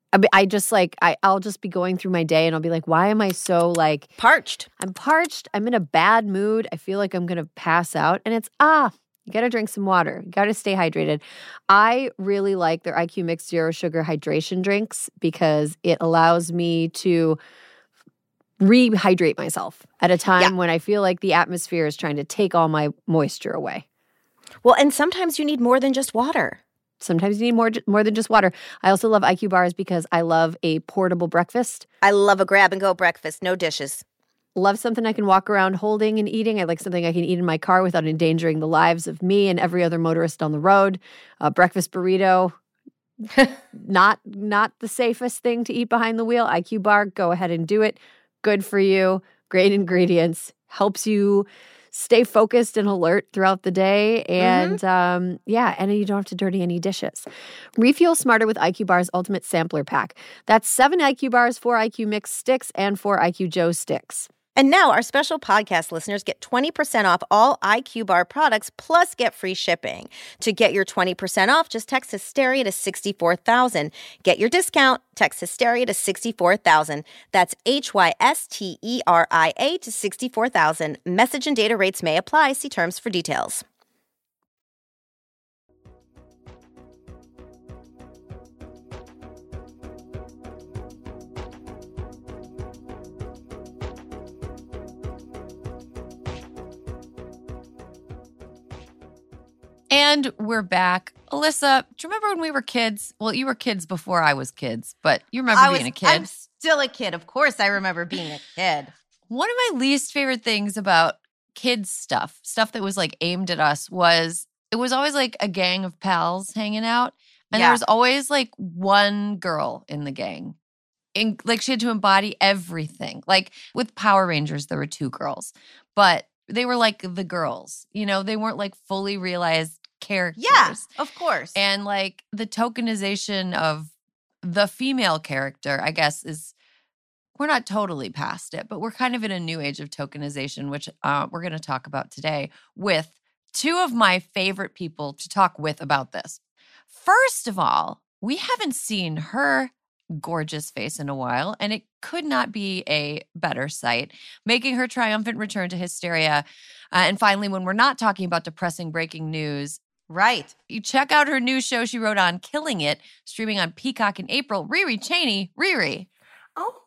I, mean, I just like, I, I'll just be going through my day and I'll be like, why am I so like Parched. I'm parched. I'm in a bad mood. I feel like I'm going to pass out. And it's, ah, you got to drink some water. You got to stay hydrated. I really like their I Q Mix Zero Sugar Hydration drinks because it allows me to rehydrate myself at a time Yeah. when I feel like the atmosphere is trying to take all my moisture away. Well, and sometimes you need more than just water. Sometimes you need more more than just water. I also love I Q bars because I love a portable breakfast. I love a grab-and-go breakfast, no dishes. Love something I can walk around holding and eating. I like something I can eat in my car without endangering the lives of me and every other motorist on the road. A breakfast burrito, not not the safest thing to eat behind the wheel. I Q bar, go ahead and do it. Good for you. Great ingredients. Helps you stay focused and alert throughout the day. And mm-hmm. um, yeah, and you don't have to dirty any dishes. Refuel smarter with I Q Bar's Ultimate Sampler Pack. That's seven I Q bars, four I Q Mix sticks, and four I Q Joe sticks. And now our special podcast listeners get twenty percent off all I Q Bar products plus get free shipping. To get your twenty percent off, just text Hysteria to sixty-four thousand. Get your discount, text Hysteria to sixty-four thousand. That's H Y S T E R I A to sixty-four thousand. Message and data rates may apply. See terms for details. And we're back. Alyssa, do you remember when we were kids? Well, you were kids before I was kids, but you remember I being was, a kid. I'm still a kid. Of course I remember being a kid. One of my least favorite things about kids stuff, stuff that was like aimed at us, was it was always like a gang of pals hanging out. And Yeah. there was always like one girl in the gang. In, like she had to embody everything. Like with Power Rangers, there were two girls, but they were like the girls, you know, they weren't like fully realized characters. Yeah, of course. And like the tokenization of the female character, I guess, is we're not totally past it, but we're kind of in a new age of tokenization, which uh, we're going to talk about today with two of my favorite people to talk with about this. First of all, we haven't seen her gorgeous face in a while, and it could not be a better sight, making her triumphant return to Hysteria. Uh, and finally, when we're not talking about depressing breaking news, right. you check out her new show she wrote on Killing It, streaming on Peacock in April. Riri Cheney. Riri. Oh,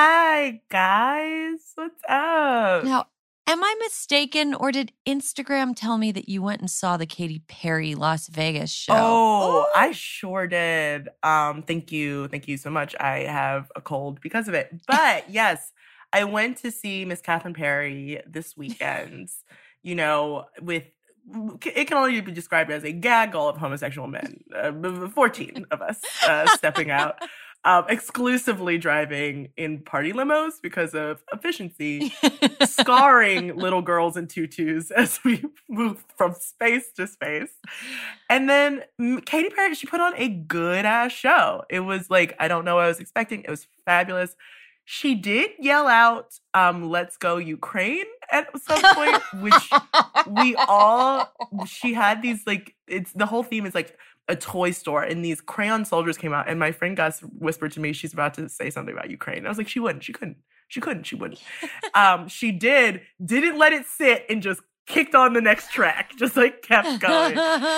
hi, guys. What's up? Now, am I mistaken, or did Instagram tell me that you went and saw the Katy Perry Las Vegas show? Oh, oh, I sure did. Um, thank you. Thank you so much. I have a cold because of it. But yes, I went to see Miss Catherine Perry this weekend, you know, with it can only be described as a gaggle of homosexual men, uh, fourteen of us uh, stepping out. Um, exclusively driving in party limos because of efficiency, scarring little girls in tutus as we move from space to space. And then Katy Perry, she put on a good-ass show. It was like, I don't know what I was expecting. It was fabulous. She did yell out, um, let's go Ukraine at some point, which we all, she had these like, it's the whole theme is like, a toy store and these crayon soldiers came out and my friend Gus whispered to me she's about to say something about Ukraine. And I was like, she wouldn't, she couldn't, she couldn't, she wouldn't. um, she did, didn't let it sit and just kicked on the next track, just like kept going.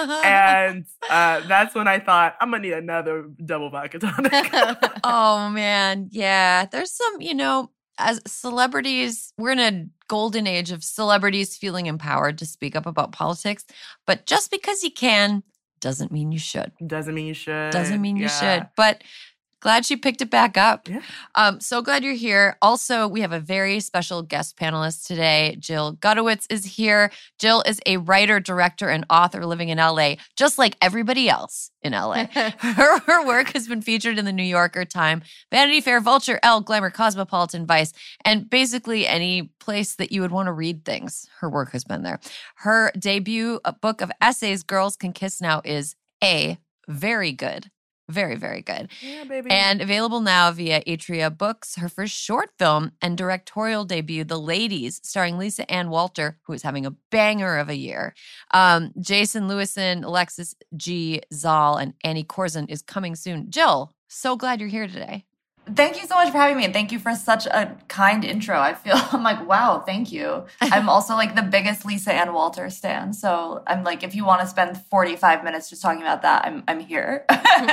And uh, that's when I thought, I'm gonna need another double vodka tonic. Oh man, yeah. There's some, you know, as celebrities, we're in a golden age of celebrities feeling empowered to speak up about politics. But just because you can, doesn't mean you should. Doesn't mean you should. Doesn't mean you yeah. should. But glad she picked it back up. Yeah. Um, so glad you're here. Also, we have a very special guest panelist today. Jill Gutowitz is here. Jill is a writer, director, and author living in L A, just like everybody else in L A. her, her work has been featured in the New Yorker, Time, Vanity Fair, Vulture, Elle, Glamour, Cosmopolitan, Vice, and basically any place that you would want to read things. Her work has been there. Her debut book of essays, Girls Can Kiss Now, is A, very good. Very, very good. Yeah, baby. And available now via Atria Books. Her first short film and directorial debut, The Ladies, starring Lisa Ann Walter, who is having a banger of a year. Um, Jason Lewison, Alexis G. Zoll, and Annie Corzin is coming soon. Jill, So glad you're here today. Thank you so much for having me, and thank you for such a kind intro. I feel I'm like, wow, thank you. I'm also like the biggest Lisa Ann Walter stan, so I'm like, if you want to spend forty-five minutes just talking about that, I'm I'm here.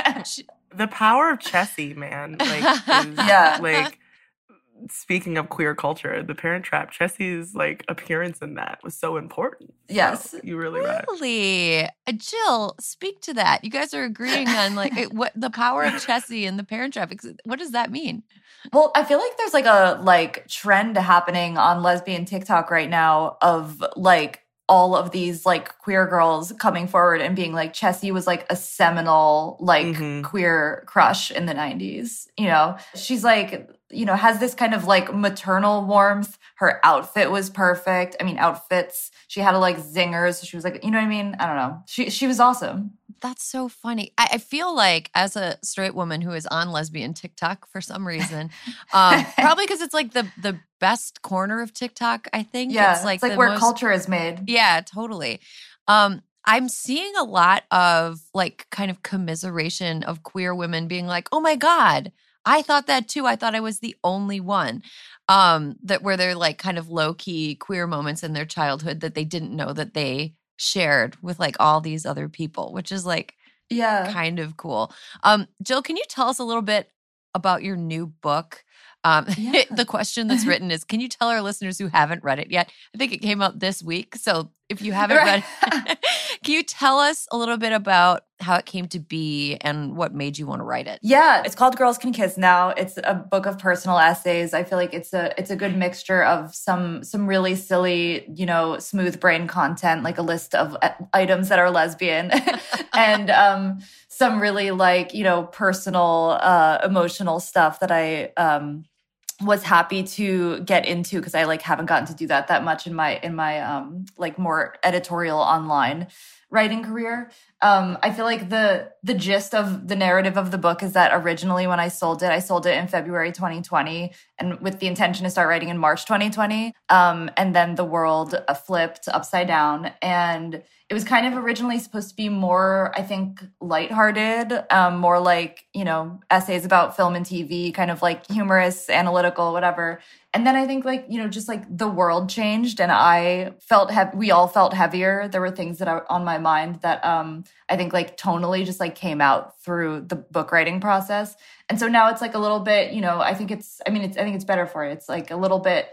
The power of Chessie, man. Like, is, yeah, like. Speaking of queer culture, The Parent Trap, Chessie's like appearance in that was so important. Yes, so you really read. Really, uh, Jill, speak to that. You guys are agreeing on like it, what the power of Chessie and The Parent Trap. What does that mean? Well, I feel like there's like a like trend happening on lesbian TikTok right now of like all of these like queer girls coming forward and being like, Chessie was like a seminal like mm-hmm. queer crush in the nineties. You know, she's like, you know, has this kind of like maternal warmth. Her outfit was perfect. I mean, outfits. She had a like zingers. She was like, you know what I mean? I don't know. She she was awesome. That's so funny. I, I feel like as a straight woman who is on lesbian TikTok for some reason, um, probably because it's like the the best corner of TikTok, I think. Yeah, it's like, it's like the where most, culture is made. Yeah, totally. Um, I'm seeing a lot of like kind of commiseration of queer women being like, oh my God, I thought that too. I thought I was the only one. Um, that where they're like kind of low-key queer moments in their childhood that they didn't know that they shared with like all these other people, which is like yeah, kind of cool. Um, Jill, can you tell us a little bit about your new book? Um, yeah. The question that's written is, can you tell our listeners who haven't read it yet? I think it came out this week. So if you haven't right. read it, can you tell us a little bit about how it came to be and what made you want to write it? Yeah, it's called Girls Can Kiss Now. It's a book of personal essays. I feel like it's a it's a good mixture of some some really silly, you know, smooth brain content, like a list of items that are lesbian, and um, some really like, you know, personal, uh, emotional stuff that I um, was happy to get into because I like haven't gotten to do that that much in my in my um, like more editorial online writing career. Um, I feel like the the gist of the narrative of the book is that originally when I sold it, I sold it in February twenty twenty, and with the intention to start writing in March twenty twenty. Um, and then the world uh, flipped upside down, and it was kind of originally supposed to be more, I think, lighthearted, um, more like, you know, essays about film and T V, kind of like humorous, analytical, whatever. And then I think like, you know, just like the world changed and I felt, he- we all felt heavier. There were things that are on my mind that um, I think like tonally just like came out through the book writing process. And so now it's like a little bit, you know, I think it's, I mean, it's, I think it's better for it. It's like a little bit,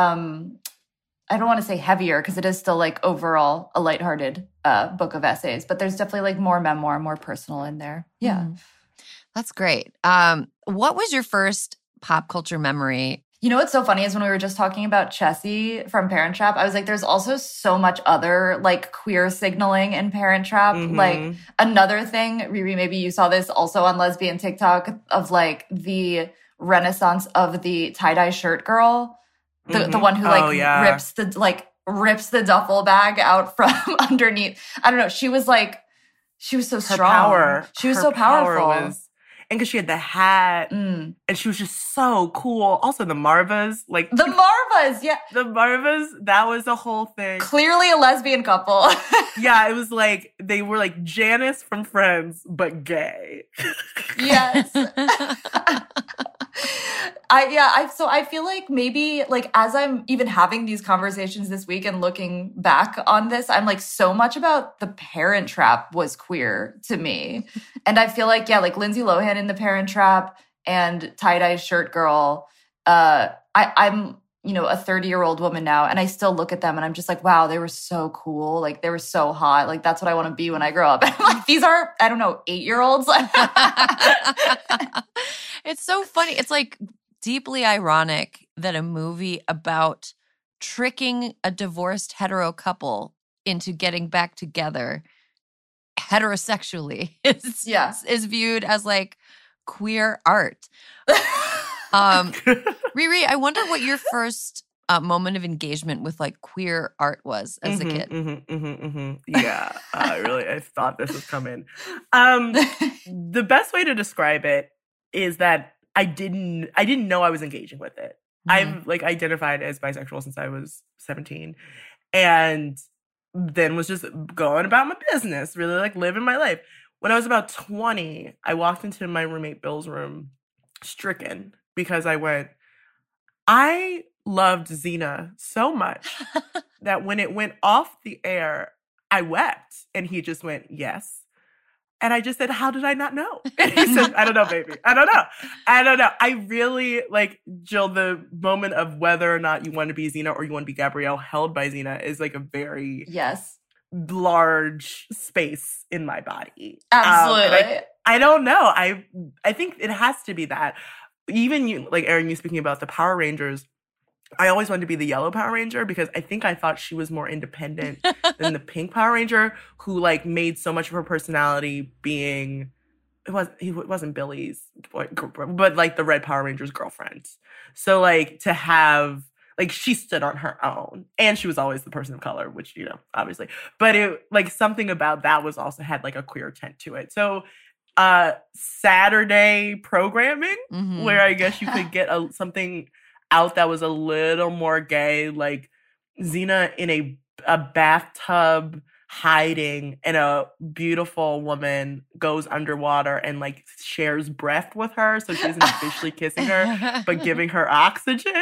um, I don't want to say heavier because it is still like overall a lighthearted uh, book of essays, but there's definitely like more memoir, more personal in there. Yeah. Mm. That's great. Um, what was your first pop culture memory? You know what's so funny is when we were just talking about Chessie from Parent Trap, I was like, there's also so much other like queer signaling in Parent Trap. Mm-hmm. Like another thing, Riri, maybe you saw this also on lesbian TikTok of like the renaissance of the tie-dye shirt girl. The mm-hmm. the one who like oh, yeah. rips the like rips the duffel bag out from underneath. I don't know. She was like, she was so her strong. Power, she was her so powerful. Power was, and because she had the hat, mm. and she was just so cool. Also, the Marvas, like the Marvas, yeah, the Marvas. That was a whole thing. Clearly a lesbian couple. Yeah, it was like they were like Janice from Friends, but gay. Yes. I yeah, I so I feel like maybe like as I'm even having these conversations this week and looking back on this, I'm like so much about The Parent Trap was queer to me. And I feel like, yeah, like Lindsay Lohan in The Parent Trap and Tie-Dye Shirt Girl. Uh I, I'm, you know, a thirty-year-old woman now, and I still look at them and I'm just like, wow, they were so cool. Like they were so hot. Like that's what I want to be when I grow up. And I'm like, these are, I don't know, eight-year-olds. It's so funny. It's like deeply ironic that a movie about tricking a divorced hetero couple into getting back together heterosexually is, yeah. is viewed as like queer art. um, Riri, I wonder what your first uh, moment of engagement with like queer art was as mm-hmm, a kid. Mm-hmm, mm-hmm, mm-hmm. Yeah, I uh, really, I thought this was coming. Um, the best way to describe it is that I didn't I didn't know I was engaging with it. Mm-hmm. I've like identified as bisexual since I was seventeen, and then was just going about my business, really like living my life. when I was about twenty, I walked into my roommate Bill's room stricken because I went, I loved Xena so much that when it went off the air, I wept. And he just went, yes. And I just said, how did I not know? And he said, I don't know, baby. I don't know. I don't know. I really, like, Jill, the moment of whether or not you want to be Xena or you want to be Gabrielle held by Xena is like a very yes large space in my body. Absolutely. Um, I, I don't know. I I think it has to be that. Even you, like Erin, you speaking about the Power Rangers, I always wanted to be the yellow Power Ranger because I think I thought she was more independent than the pink Power Ranger, who like made so much of her personality being it was he wasn't Billy's boy, but like the red Power Ranger's girlfriend. So like to have like she stood on her own, and she was always the person of color, which you know obviously, but it like something about that was also had like a queer tint to it. So. Uh, Saturday programming Mhm. where I guess you could get a, something out that was a little more gay, like Xena in a a bathtub hiding, and a beautiful woman goes underwater and like shares breath with her, so she isn't officially kissing her, but giving her oxygen.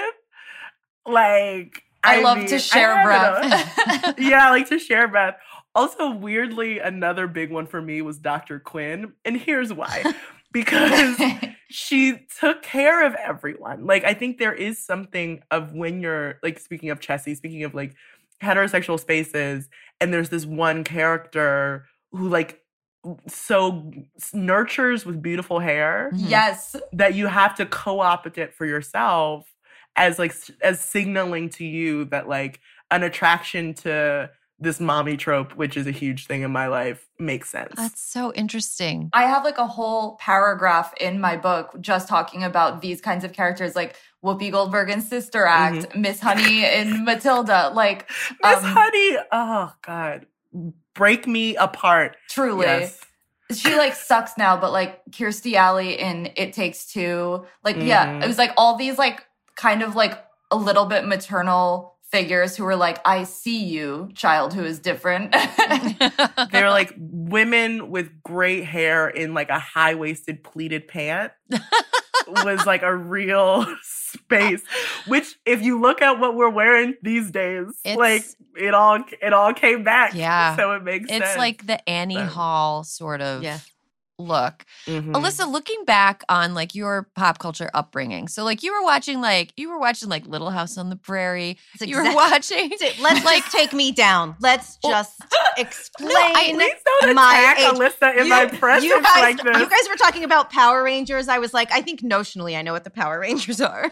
Like I, I love mean, to share I breath. yeah, like to share breath. Also, weirdly, another big one for me was Doctor Quinn. And here's why. Because she took care of everyone. Like, I think there is something of when you're, like, speaking of Chessie, speaking of, like, heterosexual spaces, and there's this one character who, like, so nurtures with beautiful hair. Yes. That you have to co-opt it for yourself as, like, as signaling to you that, like, an attraction to this mommy trope, which is a huge thing in my life, makes sense. That's so interesting. I have like a whole paragraph in my book just talking about these kinds of characters, like Whoopi Goldberg in Sister Act, Mm-hmm. Miss Honey in Matilda. Like Miss um, Honey, oh God, break me apart. Truly. Yes. She like sucks now, but like Kirstie Alley in It Takes Two. Like, Mm-hmm. yeah, it was like all these like kind of like a little bit maternal figures who were like, I see you, child who is different. They're like women with great hair in like a high-waisted pleated pant was like a real space, which if you look at what we're wearing these days, It's- like it all it all came back. Yeah. So it makes It's sense. like the Annie But- Hall sort of Yeah. look. Mhm. Alyssa, looking back on like your pop culture upbringing, so like you were watching like you were watching like Little House on the Prairie. That's You were exact- watching. Let's like take me down. Let's just explain I- Please don't my attack age. Alyssa in You- my presence you guys, like this. you guys were talking about Power Rangers. I was like, I think notionally I know what the Power Rangers are.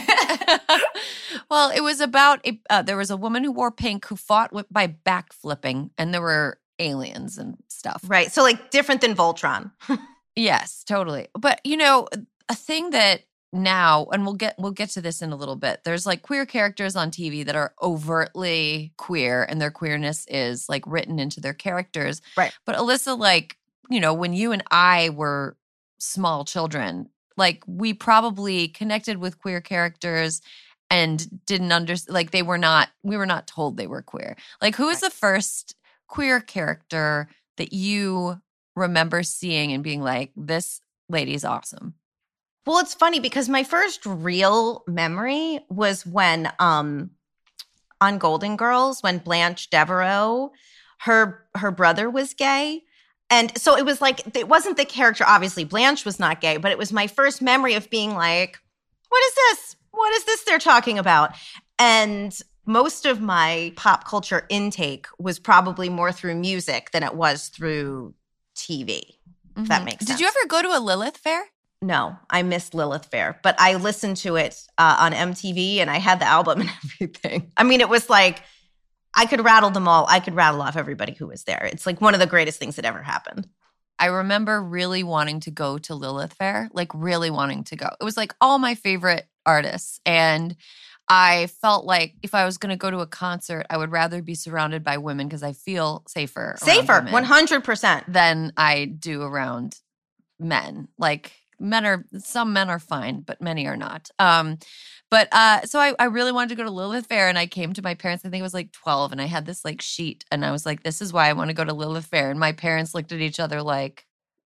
Well, it was about a, uh, there was a woman who wore pink who fought with, by backflipping, and there were aliens and stuff. Right. So like different than Voltron. Yes, totally. But you know, a thing that now, and we'll get we'll get to this in a little bit. There's like queer characters on T V that are overtly queer, and their queerness is like written into their characters. Right. But Alyssa, like, you know, when you and I were small children, like we probably connected with queer characters and didn't understand, like they were not, we were not told they were queer. Like, who is the first queer character that you remember seeing and being like, this lady's awesome? Well, it's funny because my first real memory was when um on Golden Girls, when Blanche Devereaux, her her brother was gay. And so it was like, it wasn't the character, obviously Blanche was not gay, but it was my first memory of being like, what is this? What is this they're talking about? And most of my pop culture intake was probably more through music than it was through T V, if that Mhm. makes Did sense. you ever go to a Lilith fair? No, I missed Lilith Fair, but I listened to it uh, on M T V and I had the album and everything. I mean, it was like, I could rattle them all. I could rattle off everybody who was there. It's like one of the greatest things that ever happened. I remember really wanting to go to Lilith Fair, like really wanting to go. It was like all my favorite artists. And I felt like if I was going to go to a concert, I would rather be surrounded by women because I feel safer. around Safer, women one hundred percent. than I do around men. Like men are, some men are fine, but many are not. Um, but uh, so I, I really wanted to go to Lilith Fair, and I came to my parents, I think it was like twelve, and I had this like sheet, and I was like, this is why I want to go to Lilith Fair. And my parents looked at each other like,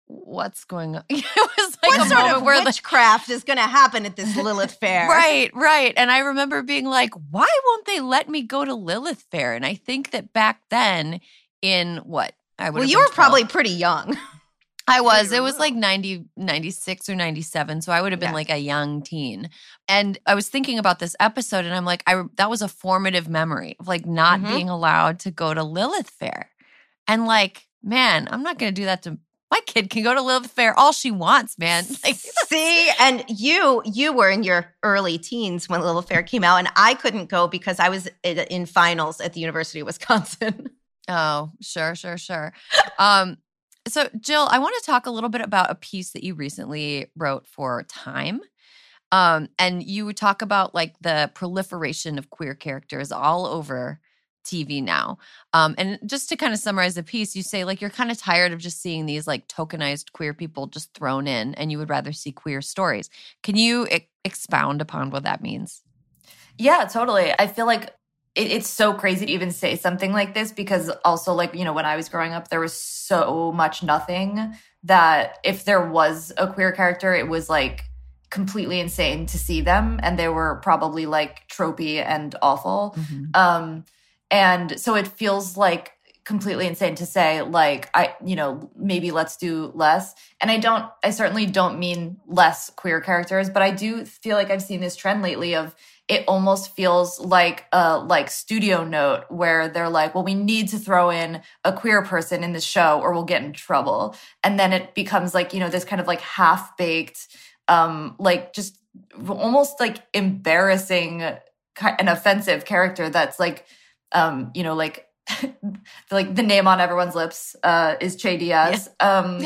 what's going on? It was like what a sort moment of where the, witchcraft is going to happen at this Lilith fair? Right, right. And I remember being like, why won't they let me go to Lilith fair? And I think that back then in what? I would Well, have you been were twelve. probably pretty young. I was. you It was were. like ninety, ninety-six or ninety-seven. So I would have been Yeah. like a young teen. And I was thinking about this episode and I'm like, I that was a formative memory of like not Mhm. being allowed to go to Lilith fair. And like, man, I'm not going to do that to my kid can go to Lilith fair all she wants, man. Like, See, and you you were in your early teens when Lilith Fair came out, and I couldn't go because I was in, in finals at the University of Wisconsin. oh, sure, sure, sure. Um, so Jill, I want to talk a little bit about a piece that you recently wrote for Time. Um, and you talk about like the proliferation of queer characters all over T V now. Um, and just to kind of summarize the piece, you say like you're kind of tired of just seeing these like tokenized queer people just thrown in and you would rather see queer stories. Can you e- expound upon what that means? Yeah, totally. I feel like it, it's so crazy to even say something like this because also like, you know, when I was growing up, there was so much nothing that if there was a queer character, it was like completely insane to see them. And they were probably like tropey and awful. Mm-hmm. Um, and so it feels like completely insane to say like, I, you know, maybe let's do less. And I don't, I certainly don't mean less queer characters, but I do feel like I've seen this trend lately of it almost feels like a like studio note where they're like, well, we need to throw in a queer person in the show or we'll get in trouble. And then it becomes like, you know, this kind of like half-baked, um, like just almost like embarrassing and offensive character that's like, um, you know, like, like the name on everyone's lips uh, is Che Diaz. Yeah. Um,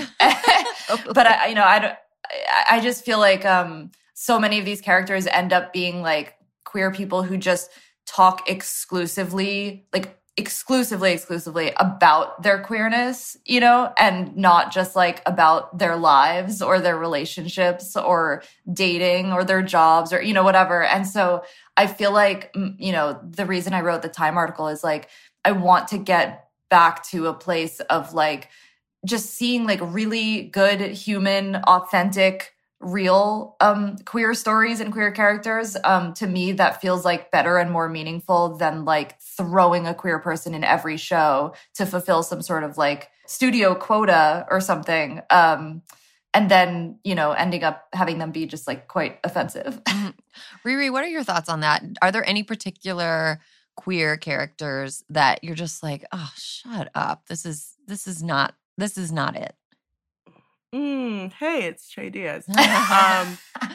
but I, you know, I don't, I, I just feel like um, so many of these characters end up being like queer people who just talk exclusively, like exclusively, exclusively about their queerness, you know, and not just like about their lives or their relationships or dating or their jobs or, you know, whatever. And so I feel like, you know, the reason I wrote the Time article is like, I want to get back to a place of like just seeing like really good, human, authentic, real um, queer stories and queer characters. Um, to me, that feels like better and more meaningful than like throwing a queer person in every show to fulfill some sort of like studio quota or something. Um, and then, you know, ending up having them be just like quite offensive. Mm-hmm. Riri, what are your thoughts on that? Are there any particular queer characters that you're just like, oh, shut up. This is, this is not, this is not it. Mm, hey, it's Che Diaz. um, I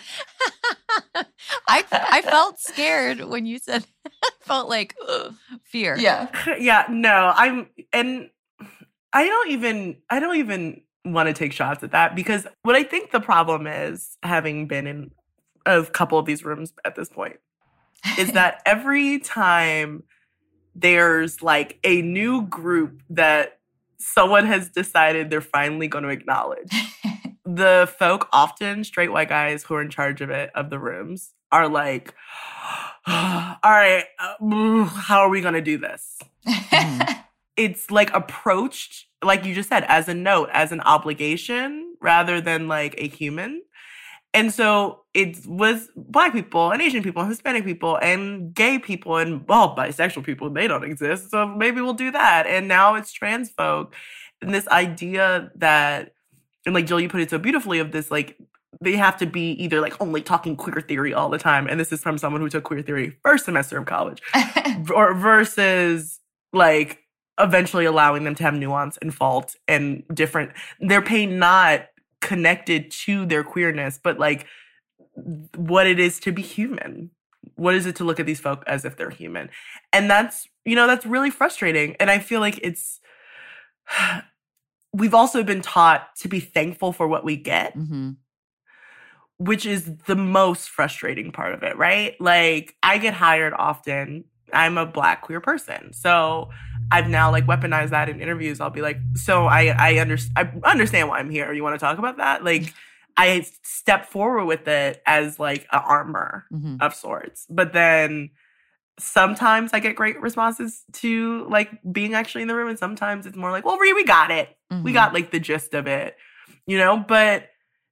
I felt scared when you said, I felt like ugh, fear. Yeah. Yeah, no, I'm, and I don't even, I don't even want to take shots at that because what I think the problem is, having been in a couple of these rooms at this point, is that every time there's like a new group that someone has decided they're finally going to acknowledge, the folk, often straight white guys who are in charge of it, of the rooms, are like, all right, uh, how are we going to do this? Mm. It's like approached, like you just said, as a note, as an obligation, rather than like a human. And so it was Black people and Asian people and Hispanic people and gay people and, well, bisexual people, they don't exist. So maybe we'll do that. And now it's trans folk. And this idea that, and like Jill, you put it so beautifully, of this, like, they have to be either like only talking queer theory all the time. And this is from someone who took queer theory first semester of college. Or versus like eventually allowing them to have nuance and fault and different, their pain not connected to their queerness, but like what it is to be human. What is it to look at these folk as if they're human? And that's, you know, that's really frustrating. And I feel like it's, we've also been taught to be thankful for what we get, mm-hmm. which is the most frustrating part of it, right? Like, I get hired often. I'm a Black queer person. So I've now like weaponized that in interviews. I'll be like, so I I, under- I understand why I'm here. You want to talk about that? Like, I step forward with it as like an armor mm-hmm. of sorts. But then sometimes I get great responses to like being actually in the room. And sometimes it's more like, well, Ree, we got it. Mm-hmm. We got like the gist of it. you know? But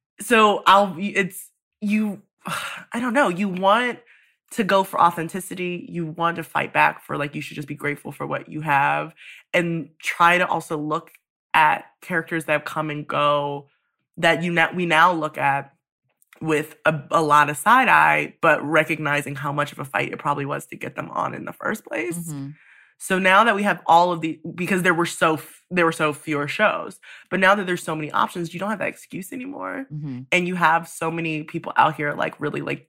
so I'll, it's, you, I don't know, you want to go for authenticity. You want to fight back for like, you should just be grateful for what you have and try to also look at characters that have come and go that you now, we now look at with a, a lot of side eye, but recognizing how much of a fight it probably was to get them on in the first place. Mm-hmm. So now that we have all of the, because there were so there were so fewer shows, but now that there's so many options, you don't have that excuse anymore, mm-hmm. and you have so many people out here like really like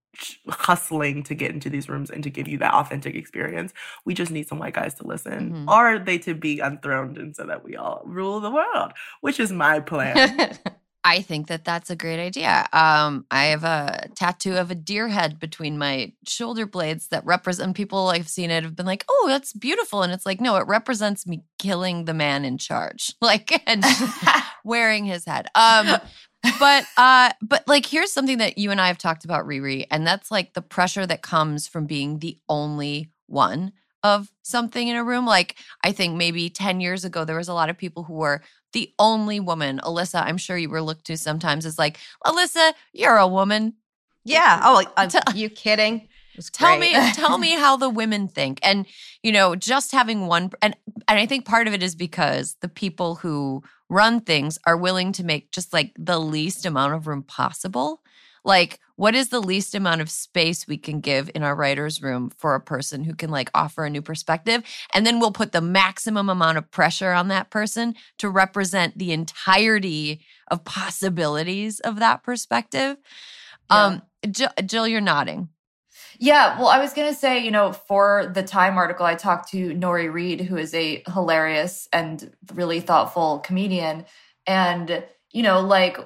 hustling to get into these rooms and to give you that authentic experience. We just need some white guys to listen, mm-hmm. or are they to be enthroned and so that we all rule the world, which is my plan. I think that that's a great idea. Um, I have a tattoo of a deer head between my shoulder blades that represent, people I've seen it have been like, oh, that's beautiful. And it's like, no, it represents me killing the man in charge, like, and wearing his head. Um, but, uh, but like, here's something that you and I have talked about, Riri, and that's like the pressure that comes from being the only one of something in a room. Like, I think maybe ten years ago, there was a lot of people who were the only woman. Alyssa, I'm sure you were looked to sometimes as like, Alyssa, you're a woman. Yeah. Oh, are you kidding? Tell me, tell me how the women think. And, you know, just having one, and, and I think part of it is because the people who run things are willing to make just like the least amount of room possible. Like, what is the least amount of space we can give in our writer's room for a person who can like offer a new perspective? And then we'll put the maximum amount of pressure on that person to represent the entirety of possibilities of that perspective. Yeah. Um, Jill, Jill, you're nodding. Yeah, well, I was going to say, you know, for the Time article, I talked to Nori Reed, who is a hilarious and really thoughtful comedian. And, you know, like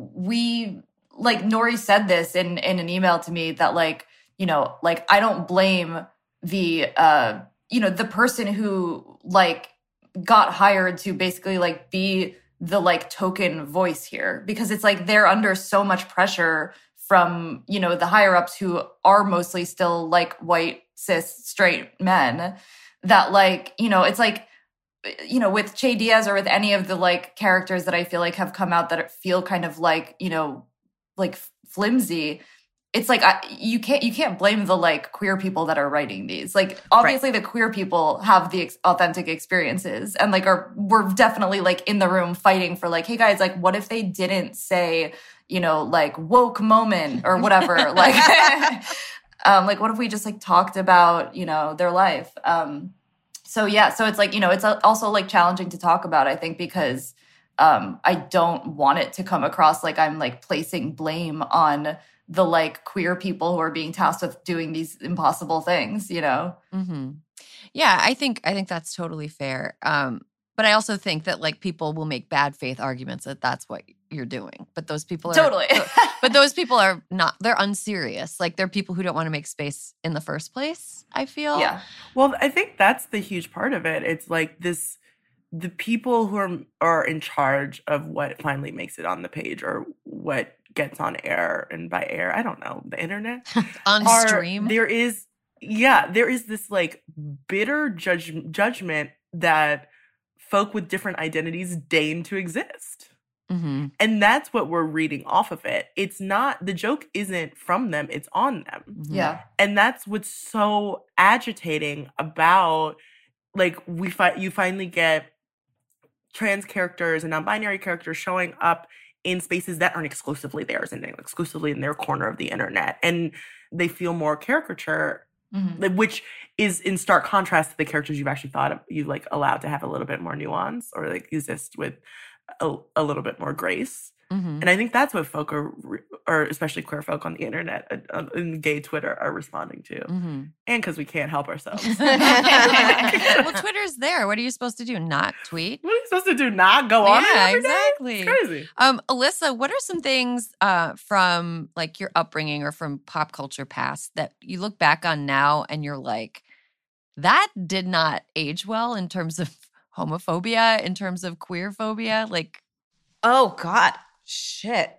we... Like Nori said this in, in an email to me that like, you know, like I don't blame the, uh, you know, the person who like got hired to basically like be the like token voice here, because it's like they're under so much pressure from, you know, the higher ups who are mostly still like white, cis, straight men that like, you know, it's like, you know, with Che Diaz or with any of the like characters that I feel like have come out that feel kind of like, you know, like flimsy, it's like I, you can't you can't blame the like queer people that are writing these. Like obviously right. The queer people have the ex- authentic experiences and like are we're definitely like in the room fighting for like, hey guys, like what if they didn't say, you know, like woke moment or whatever, like um like what if we just like talked about, you know, their life. Um so yeah, so it's like, you know, it's also like challenging to talk about, I think, because Um, I don't want it to come across like I'm like placing blame on the like queer people who are being tasked with doing these impossible things, you know? Mm-hmm. Yeah, I think I think that's totally fair. Um, but I also think that like people will make bad faith arguments that that's what you're doing. But those people are totally. But those people are not. They're unserious. Like they're people who don't want to make space in the first place. I feel. Yeah. Well, I think that's the huge part of it. It's like this. The people who are are in charge of what finally makes it on the page or what gets on air, and by air, I don't know, the internet? on are, stream? There is, yeah, there is this like bitter judge, judgment that folk with different identities deign to exist. Mm-hmm. And that's what we're reading off of it. It's not, the joke isn't from them, it's on them. Mm-hmm. Yeah. And that's what's so agitating about, like, we fi- you finally get trans characters and non-binary characters showing up in spaces that aren't exclusively theirs and exclusively in their corner of the internet. And they feel more caricature, mm-hmm. which is in stark contrast to the characters you've actually thought of, you've like allowed to have a little bit more nuance or like exist with a, a little bit more grace. Mm-hmm. And I think that's what folk are, or especially queer folk on the internet uh, and gay Twitter are responding to. Mm-hmm. And because we can't help ourselves. Well, Twitter's there. What are you supposed to do? Not tweet? What are you supposed to do? Not go on yeah, it every exactly. day? It's crazy. Um, Alyssa, what are some things uh, from like your upbringing or from pop culture past that you look back on now and you're like, that did not age well in terms of homophobia, in terms of queer phobia? Like, oh God. Shit.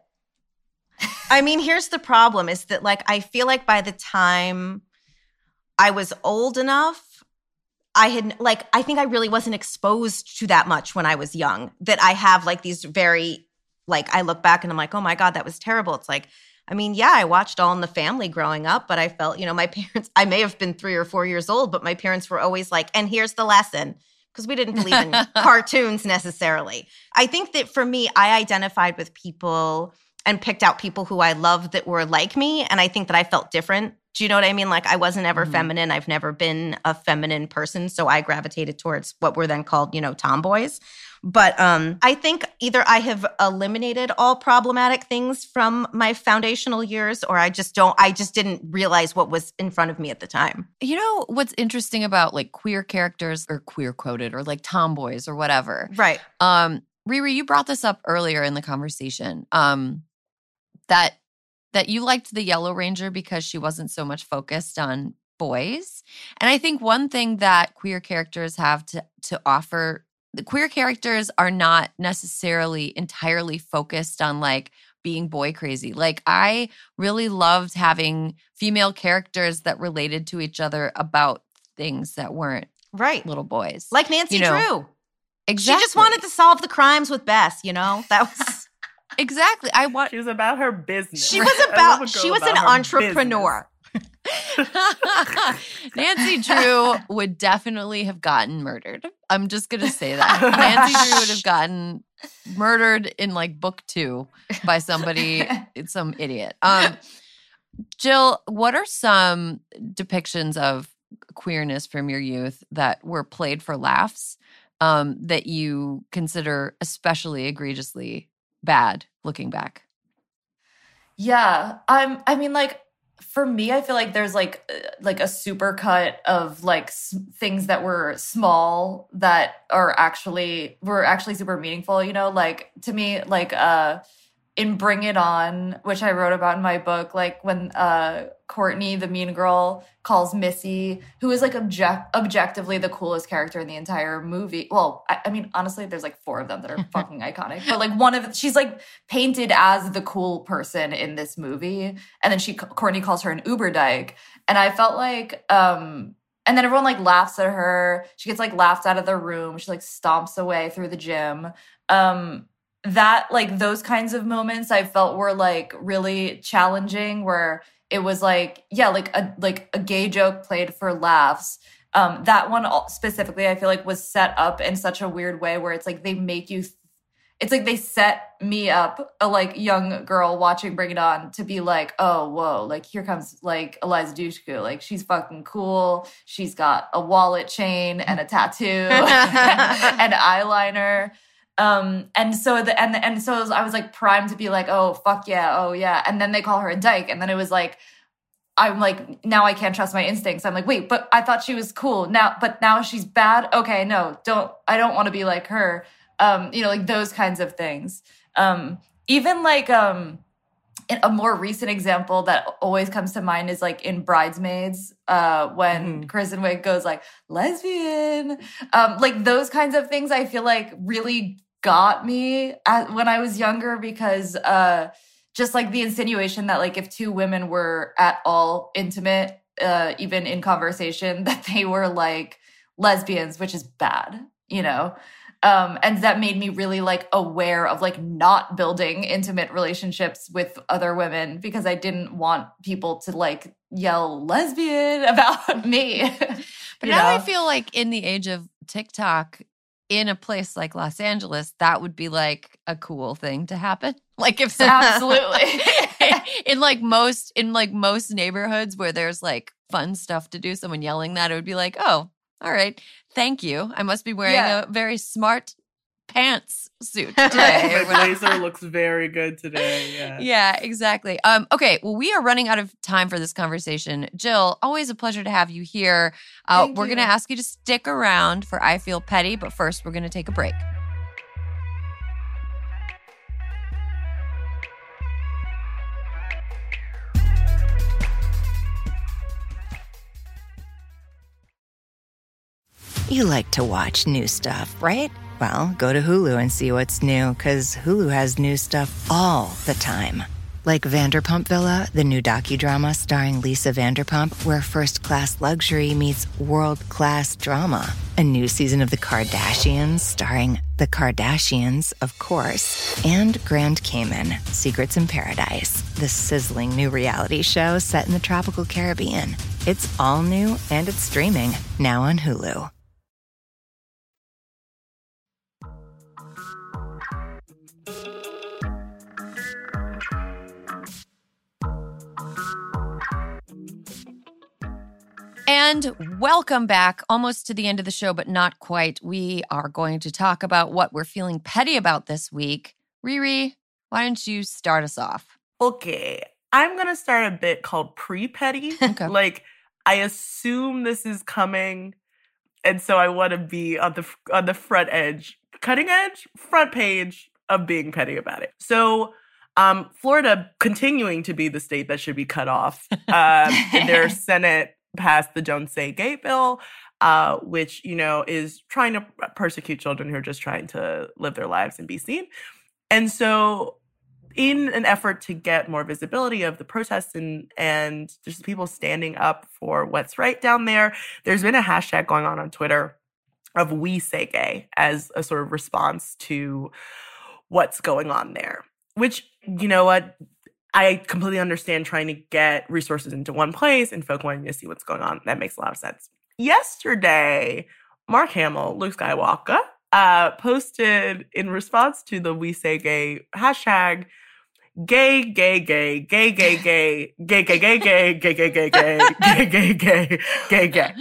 I mean, here's the problem is that like, I feel like by the time I was old enough, I had like, I think I really wasn't exposed to that much when I was young, that I have like these very like I look back and I'm like, oh my God, that was terrible. It's like, I mean, yeah, I watched All in the Family growing up, but I felt, you know, my parents, I may have been three or four years old, but my parents were always like, and here's the lesson, because we didn't believe in cartoons necessarily. I think that for me, I identified with people and picked out people who I loved that were like me. And I think that I felt different. Do you know what I mean? Like I wasn't ever mm-hmm. feminine. I've never been a feminine person. So I gravitated towards what were then called, you know, tomboys. But um, I think either I have eliminated all problematic things from my foundational years, or I just don't, I just didn't realize what was in front of me at the time. You know, what's interesting about like queer characters or queer coded or like tomboys or whatever. Right. Um, Riri, you brought this up earlier in the conversation, um, that that you liked the Yellow Ranger because she wasn't so much focused on boys. And I think one thing that queer characters have to to offer, the queer characters are not necessarily entirely focused on like being boy crazy. Like I really loved having female characters that related to each other about things that weren't right little boys. Like Nancy you know, Drew. Exactly. She just wanted to solve the crimes with Bess, you know? That was exactly. I want She was about her business. She was about she was about an entrepreneur. Nancy Drew would definitely have gotten murdered. I'm just going to say that. Nancy Drew would have gotten murdered in like book two by somebody, some idiot. Um, Jill, what are some depictions of queerness from your youth that were played for laughs um, that you consider especially egregiously bad looking back? Yeah. I'm, I mean, like, for me, I feel like there's like like a super cut of like s- things that were small that are actually were actually super meaningful. You know, like to me, like uh, in Bring It On, which I wrote about in my book, like when uh, Courtney, the mean girl, calls Missy, who is like object objectively the coolest character in the entire movie. Well, I, I mean, honestly, there's like four of them that are fucking iconic. But like one of, she's like painted as the cool person in this movie. And then she, Courtney calls her an Uber dyke. And I felt like, um, and then everyone like laughs at her. She gets like laughed out of the room. She like stomps away through the gym. Um, that like those kinds of moments I felt were like really challenging, where it was like, yeah, like a like a gay joke played for laughs. Um, that one specifically, I feel like was set up in such a weird way where it's like they make you, th- it's like they set me up, a like young girl watching Bring It On, to be like, oh, whoa, like here comes like Eliza Dushku, like she's fucking cool. She's got a wallet chain and a tattoo and eyeliner. Um, and so the, and, and so was, I was like primed to be like, oh, fuck yeah. Oh yeah. And then they call her a dyke. And then it was like, I'm like, now I can't trust my instincts. I'm like, wait, but I thought she was cool now, but now she's bad. Okay. No, don't, I don't want to be like her. Um, you know, like those kinds of things. Um, even like, um, a more recent example that always comes to mind is like in Bridesmaids, uh, when mm-hmm. Kristen Wiig goes like, lesbian. Um, like those kinds of things I feel like really got me at, when I was younger, because uh, just like the insinuation that like if two women were at all intimate, uh, even in conversation, that they were like lesbians, which is bad, you know? Um, and that made me really like aware of like not building intimate relationships with other women, because I didn't want people to like yell lesbian about me. But now know? I feel like in the age of TikTok, in a place like Los Angeles, that would be like a cool thing to happen. Like if absolutely in like most in like most neighborhoods where there's like fun stuff to do, someone yelling that, it would be like, oh, all right, thank you. I must be wearing yeah. a very smart pants suit today. My blazer looks very good today. Yeah. Yeah, exactly. Um, okay, well, we are running out of time for this conversation. Jill, always a pleasure to have you here. Uh, we're going to ask you to stick around for I Feel Petty, but first we're going to take a break. You like to watch new stuff, right? Well, go to Hulu and see what's new, because Hulu has new stuff all the time. Like Vanderpump Villa, the new docudrama starring Lisa Vanderpump, where first-class luxury meets world-class drama. A new season of The Kardashians starring The Kardashians, of course. And Grand Cayman, Secrets in Paradise, the sizzling new reality show set in the tropical Caribbean. It's all new and it's streaming now on Hulu. And welcome back, almost to the end of the show, but not quite. We are going to talk about what we're feeling petty about this week. Riri, why don't you start us off? Okay, I'm going to start a bit called pre-petty. Okay. Like, I assume this is coming, and so I want to be on the on the front edge, cutting edge, front page of being petty about it. So, um, Florida continuing to be the state that should be cut off. Uh, their Senate passed the Don't Say Gay bill, uh, which, you know, is trying to persecute children who are just trying to live their lives and be seen. And so in an effort to get more visibility of the protests and, and just people standing up for what's right down there, there's been a hashtag going on on Twitter of We Say Gay as a sort of response to what's going on there, which, you know what, I completely understand trying to get resources into one place and folk wanting to see what's going on. That makes a lot of sense. Yesterday, Mark Hamill, Luke Skywalker, uh, posted in response to the We Say Gay hashtag, gay, gay, gay, gay, gay, gay, gay, gay, gay, gay, gay, gay, gay, gay, gay, gay, gay, gay.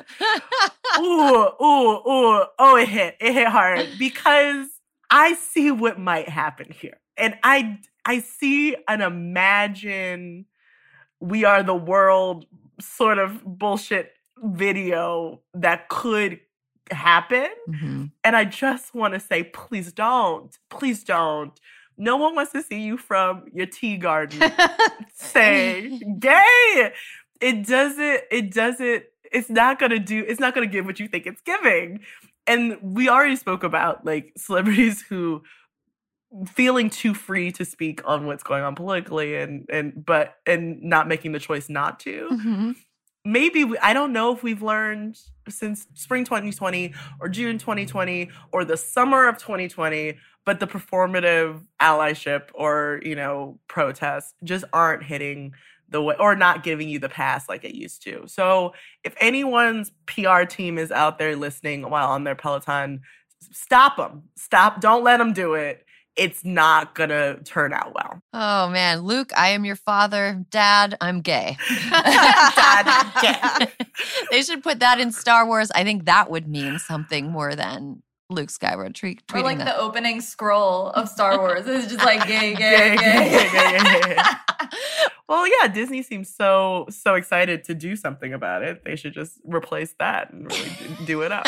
Ooh, ooh, ooh. Oh, it hit. It hit hard because I see what might happen here. And I I see and imagine We Are the World sort of bullshit video that could happen. Mm-hmm. And I just want to say, please don't. Please don't. No one wants to see you from your tea garden say gay. It doesn't, it doesn't, it's not going to do, it's not going to give what you think it's giving. And we already spoke about like celebrities who feeling too free to speak on what's going on politically and and but and not making the choice not to. Mm-hmm. Maybe we, I don't know if we've learned since spring twenty twenty or June twenty twenty or the summer of twenty twenty, but the performative allyship or, you know, protests just aren't hitting the way or not giving you the pass like it used to. So if anyone's P R team is out there listening while on their Peloton, stop them. Stop. Don't let them do it. It's not going to turn out well. Oh, man. Luke, I am your father. Dad, I'm gay. Dad, gay. They should put that in Star Wars. I think that would mean something more than Luke Skywalker tre- tweeting Or like that. the opening scroll of Star Wars. It's just like gay, Gay, gay, gay. gay, gay, gay. Well, yeah, Disney seems so, so excited to do something about it. They should just replace that and really do it up.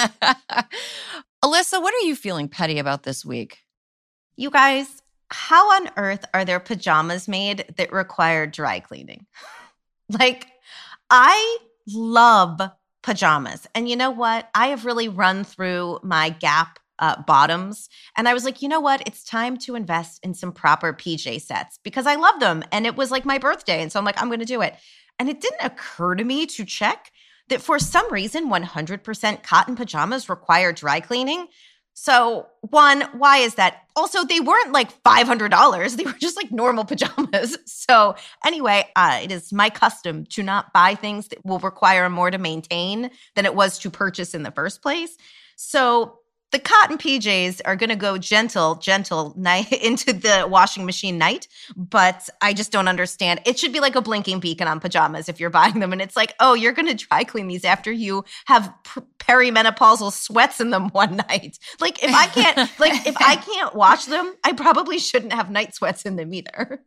Alyssa, what are you feeling petty about this week? You guys, how on earth are there pajamas made that require dry cleaning? Like, I love pajamas. And you know what? I have really run through my Gap uh, bottoms. And I was like, you know what? It's time to invest in some proper P J sets because I love them. And it was like my birthday. And so I'm like, I'm going to do it. And it didn't occur to me to check that for some reason, one hundred percent cotton pajamas require dry cleaning. So one, why is that? Also, they weren't like five hundred dollars. They were just like normal pajamas. So anyway, uh, it is my custom to not buy things that will require more to maintain than it was to purchase in the first place. So the cotton P Js are going to go gentle, gentle night into the washing machine night. But I just don't understand. It should be like a blinking beacon on pajamas if you're buying them. And it's like, oh, you're going to dry clean these after you have p- perimenopausal sweats in them one night. Like if I can't, like if I can't wash them, I probably shouldn't have night sweats in them either.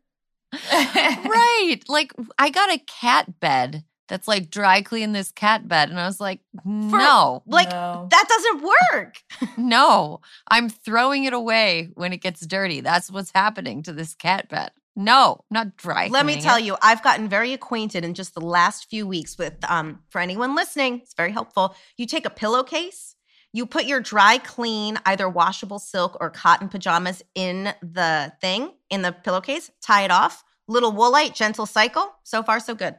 Right. Like I got a cat bed that's like dry clean this cat bed. And I was like, no. For, like No. that doesn't work. No, I'm throwing it away when it gets dirty. That's what's happening to this cat bed. No, not dry. Let me cleaning tell it. you, I've gotten very acquainted in just the last few weeks with, um, for anyone listening, it's very helpful. You take a pillowcase, you put your dry clean, either washable silk or cotton pajamas in the thing, in the pillowcase, tie it off, little Woolite, gentle cycle. So far, so good.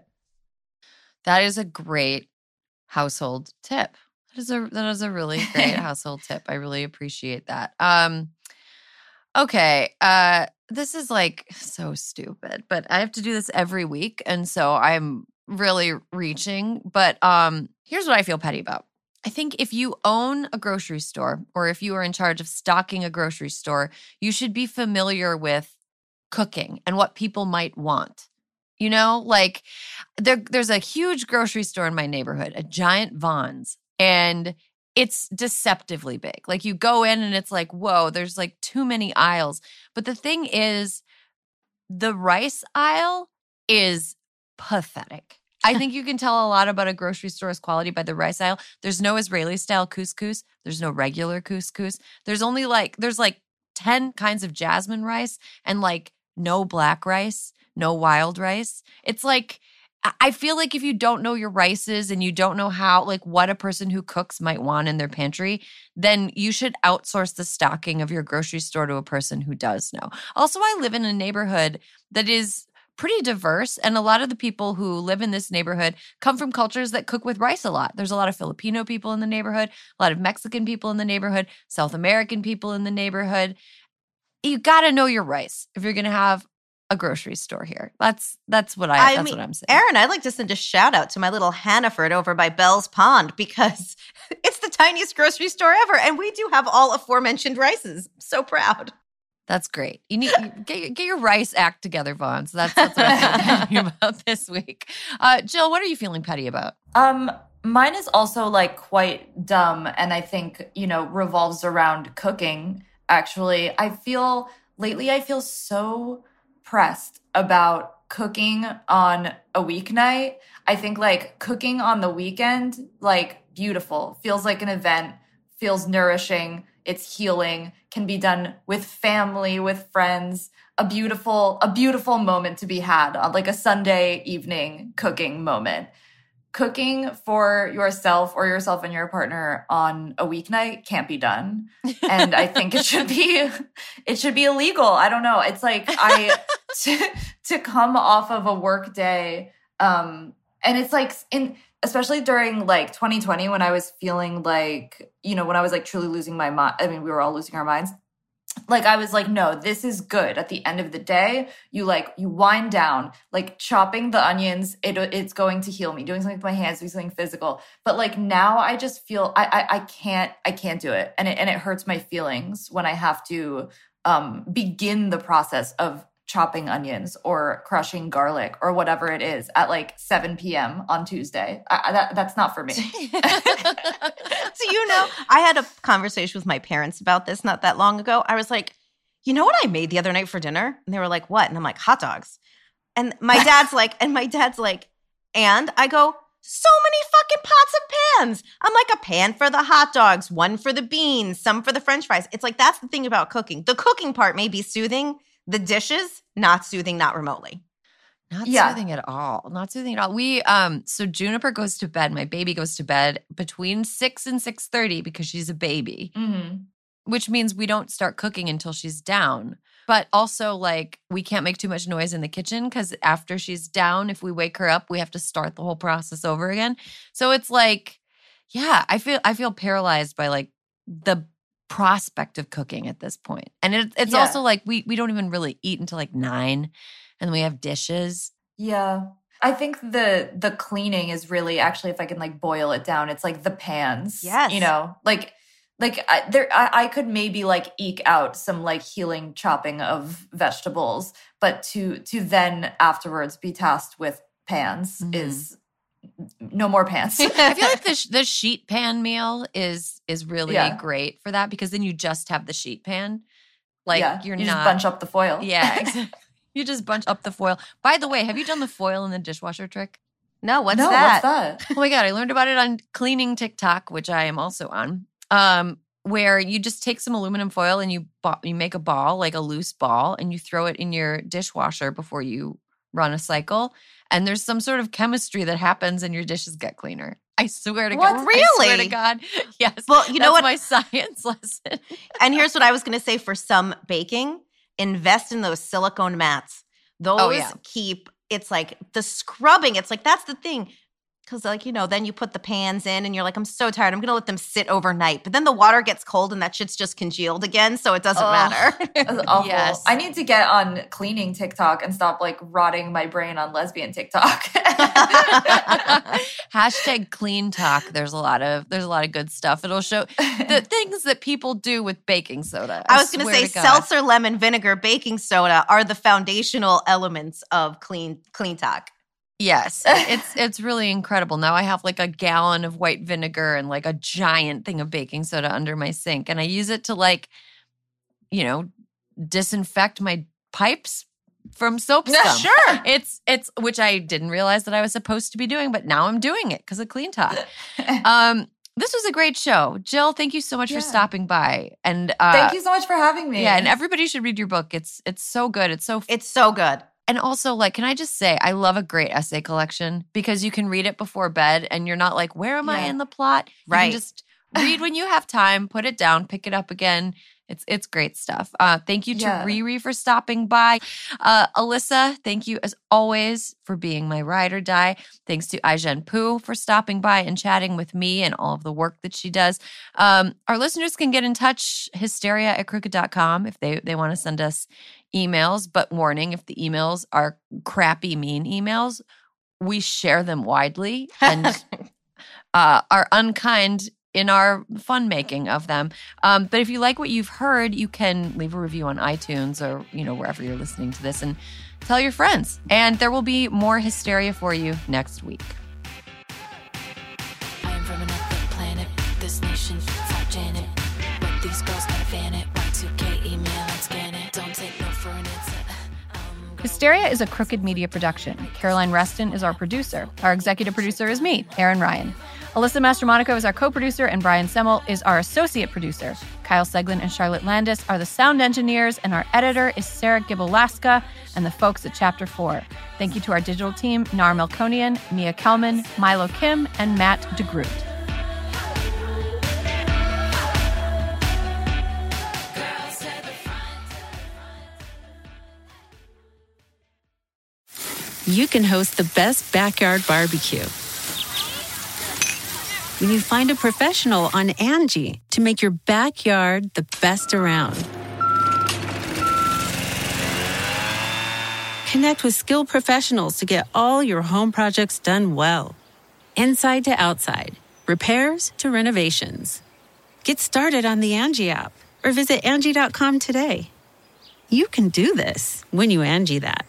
That is a great household tip. That is a that is a really great household tip. I really appreciate that. Um, okay, uh, this is like so stupid, but I have to do this every week, and so I'm really reaching. But um, here's what I feel petty about. I think if you own a grocery store or if you are in charge of stocking a grocery store, you should be familiar with cooking and what people might want. You know, like there, there's a huge grocery store in my neighborhood, a giant Vons, and it's deceptively big. Like you go in and it's like, whoa, there's like too many aisles. But the thing is, the rice aisle is pathetic. I think you can tell a lot about a grocery store's quality by the rice aisle. There's no Israeli style couscous. There's no regular couscous. There's only like, there's like ten kinds of jasmine rice and like no black rice. No wild rice. It's like, I feel like if you don't know your rices and you don't know how, like what a person who cooks might want in their pantry, then you should outsource the stocking of your grocery store to a person who does know. Also, I live in a neighborhood that is pretty diverse. And a lot of the people who live in this neighborhood come from cultures that cook with rice a lot. There's a lot of Filipino people in the neighborhood, a lot of Mexican people in the neighborhood, South American people in the neighborhood. You got to know your rice if you're going to have a grocery store here. That's that's what I, I that's mean, what I'm saying. Erin, I'd like to send a shout out to my little Hannaford over by Bell's Pond because it's the tiniest grocery store ever, and we do have all aforementioned rices. I'm so proud. That's great. You need you, get your, get your rice act together, Vons. That's that's what I'm petty about this week. Uh, Jill, what are you feeling petty about? Um, mine is also like quite dumb, and I think you know revolves around cooking. Actually, I feel lately I feel so pressed about cooking on a weeknight. I think like cooking on the weekend, like beautiful, feels like an event, feels nourishing, it's healing, can be done with family, with friends, a beautiful, a beautiful moment to be had on like a Sunday evening cooking moment. Cooking for yourself or yourself and your partner on a weeknight can't be done. And I think it should be, it should be illegal. I don't know. It's like I, to, to come off of a work day. Um, and it's like in, especially during like twenty twenty when I was feeling like, you know, when I was like truly losing my mind. I mean, we were all losing our minds. Like I was like, no, this is good. At the end of the day, you like, you wind down, like chopping the onions, it, it's going to heal me, doing something with my hands, doing something physical. But like now I just feel, I, I, I can't, I can't do it. And it, and it hurts my feelings when I have to um, begin the process of chopping onions or crushing garlic or whatever it is at like seven p.m. on Tuesday. I, that, that's not for me. So, you know, I had a conversation with my parents about this not that long ago. I was like, you know what I made the other night for dinner? And they were like, what? And I'm like, hot dogs. And my dad's like, and my dad's like, and I go, so many fucking pots and pans. I'm like, a pan for the hot dogs, one for the beans, some for the French fries. It's like, that's the thing about cooking. The cooking part may be soothing. The dishes, not soothing, not remotely. Not yeah. soothing at all. Not soothing at all. We um so Juniper goes to bed. My baby goes to bed between six and six thirty because she's a baby, mm-hmm. which means we don't start cooking until she's down. But also, like, we can't make too much noise in the kitchen because after she's down, if we wake her up, we have to start the whole process over again. So it's like, yeah, I feel I feel paralyzed by like the prospect of cooking at this point. And it, it's yeah. also like we we don't even really eat until like nine. And we have dishes. Yeah. I think the the cleaning is really actually, if I can like boil it down, it's like the pans. Yes. You know, like like I, there I, I could maybe like eke out some like healing chopping of vegetables, but to to then afterwards be tasked with pans mm-hmm. is no more pans. I feel like the the sheet pan meal is is really yeah. great for that because then you just have the sheet pan. Like yeah. you're you not just bunch up the foil. Yeah, exactly. You just bunch up the foil. By the way, have you done the foil in the dishwasher trick? No, what's no, that? what's that? Oh my God, I learned about it on cleaning TikTok, which I am also on, um, where you just take some aluminum foil and you ba- you make a ball, like a loose ball, and you throw it in your dishwasher before you run a cycle. And there's some sort of chemistry that happens and your dishes get cleaner. I swear to what, God. Really? I swear to God. Yes. Well, you know what? That's my science lesson. And here's what I was going to say for some baking. Invest in those silicone mats Those Oh, yeah. keep, it's like the scrubbing. It's like, that's the thing. Because, like, you know, then you put the pans in and you're like, I'm so tired. I'm going to let them sit overnight. But then the water gets cold and that shit's just congealed again. So it doesn't Oh, matter. That's awful. Yes. I need to get on cleaning TikTok and stop like rotting my brain on lesbian TikTok. Hashtag clean talk. There's a lot of there's a lot of good stuff. It'll show the things that people do with baking soda. I was going to swear say God. seltzer, lemon, vinegar, baking soda are the foundational elements of clean clean talk. Yes, it's it's really incredible. Now I have like a gallon of white vinegar and like a giant thing of baking soda under my sink, and I use it to like, you know, disinfect my pipes from soap scum. Sure. It's it's which I didn't realize that I was supposed to be doing, but now I'm doing it because of Clean Talk. Um, this was a great show, Jill. Thank you so much Yeah. for stopping by, and uh, Thank you so much for having me. Yeah, and everybody should read your book. It's it's so good. It's so It's so good. And also, like, can I just say, I love a great essay collection because you can read it before bed and you're not like, where am I Yeah. in the plot? You Right. can just read when you have time, put it down, pick it up again. It's it's great stuff. Uh, thank you to Yeah. Riri for stopping by. Uh, Alyssa, thank you as always for being my ride or die. Thanks to Ai-jen Poo for stopping by and chatting with me and all of the work that she does. Um, our listeners can get in touch, hysteria at crooked dot com if they, they want to send us emails. But warning, if the emails are crappy, mean emails, we share them widely and uh, are unkind in our fun making of them. Um, but if you like what you've heard, you can leave a review on iTunes or, you know, wherever you're listening to this and tell your friends. And there will be more hysteria for you next week. I am from another planet. This nation, fought Janet. But these girls gotta fan it. Y two K email and scan it. Don't take no for an answer. Um, Hysteria is a Crooked Media production. Caroline Reston is our producer. Our executive producer is me, Erin Ryan. Alyssa Mastromonaco is our co-producer, and Brian Semmel is our associate producer. Kyle Seglin and Charlotte Landis are the sound engineers, and our editor is Sarah Gibalaska and the folks at Chapter four. Thank you to our digital team, Nar Melkonian, Mia Kelman, Milo Kim, and Matt DeGroot. You can host the best backyard barbecue when you find a professional on Angie to make your backyard the best around. Connect with skilled professionals to get all your home projects done well. Inside to outside, repairs to renovations. Get started on the Angie app or visit Angie dot com today. You can do this when you Angie that.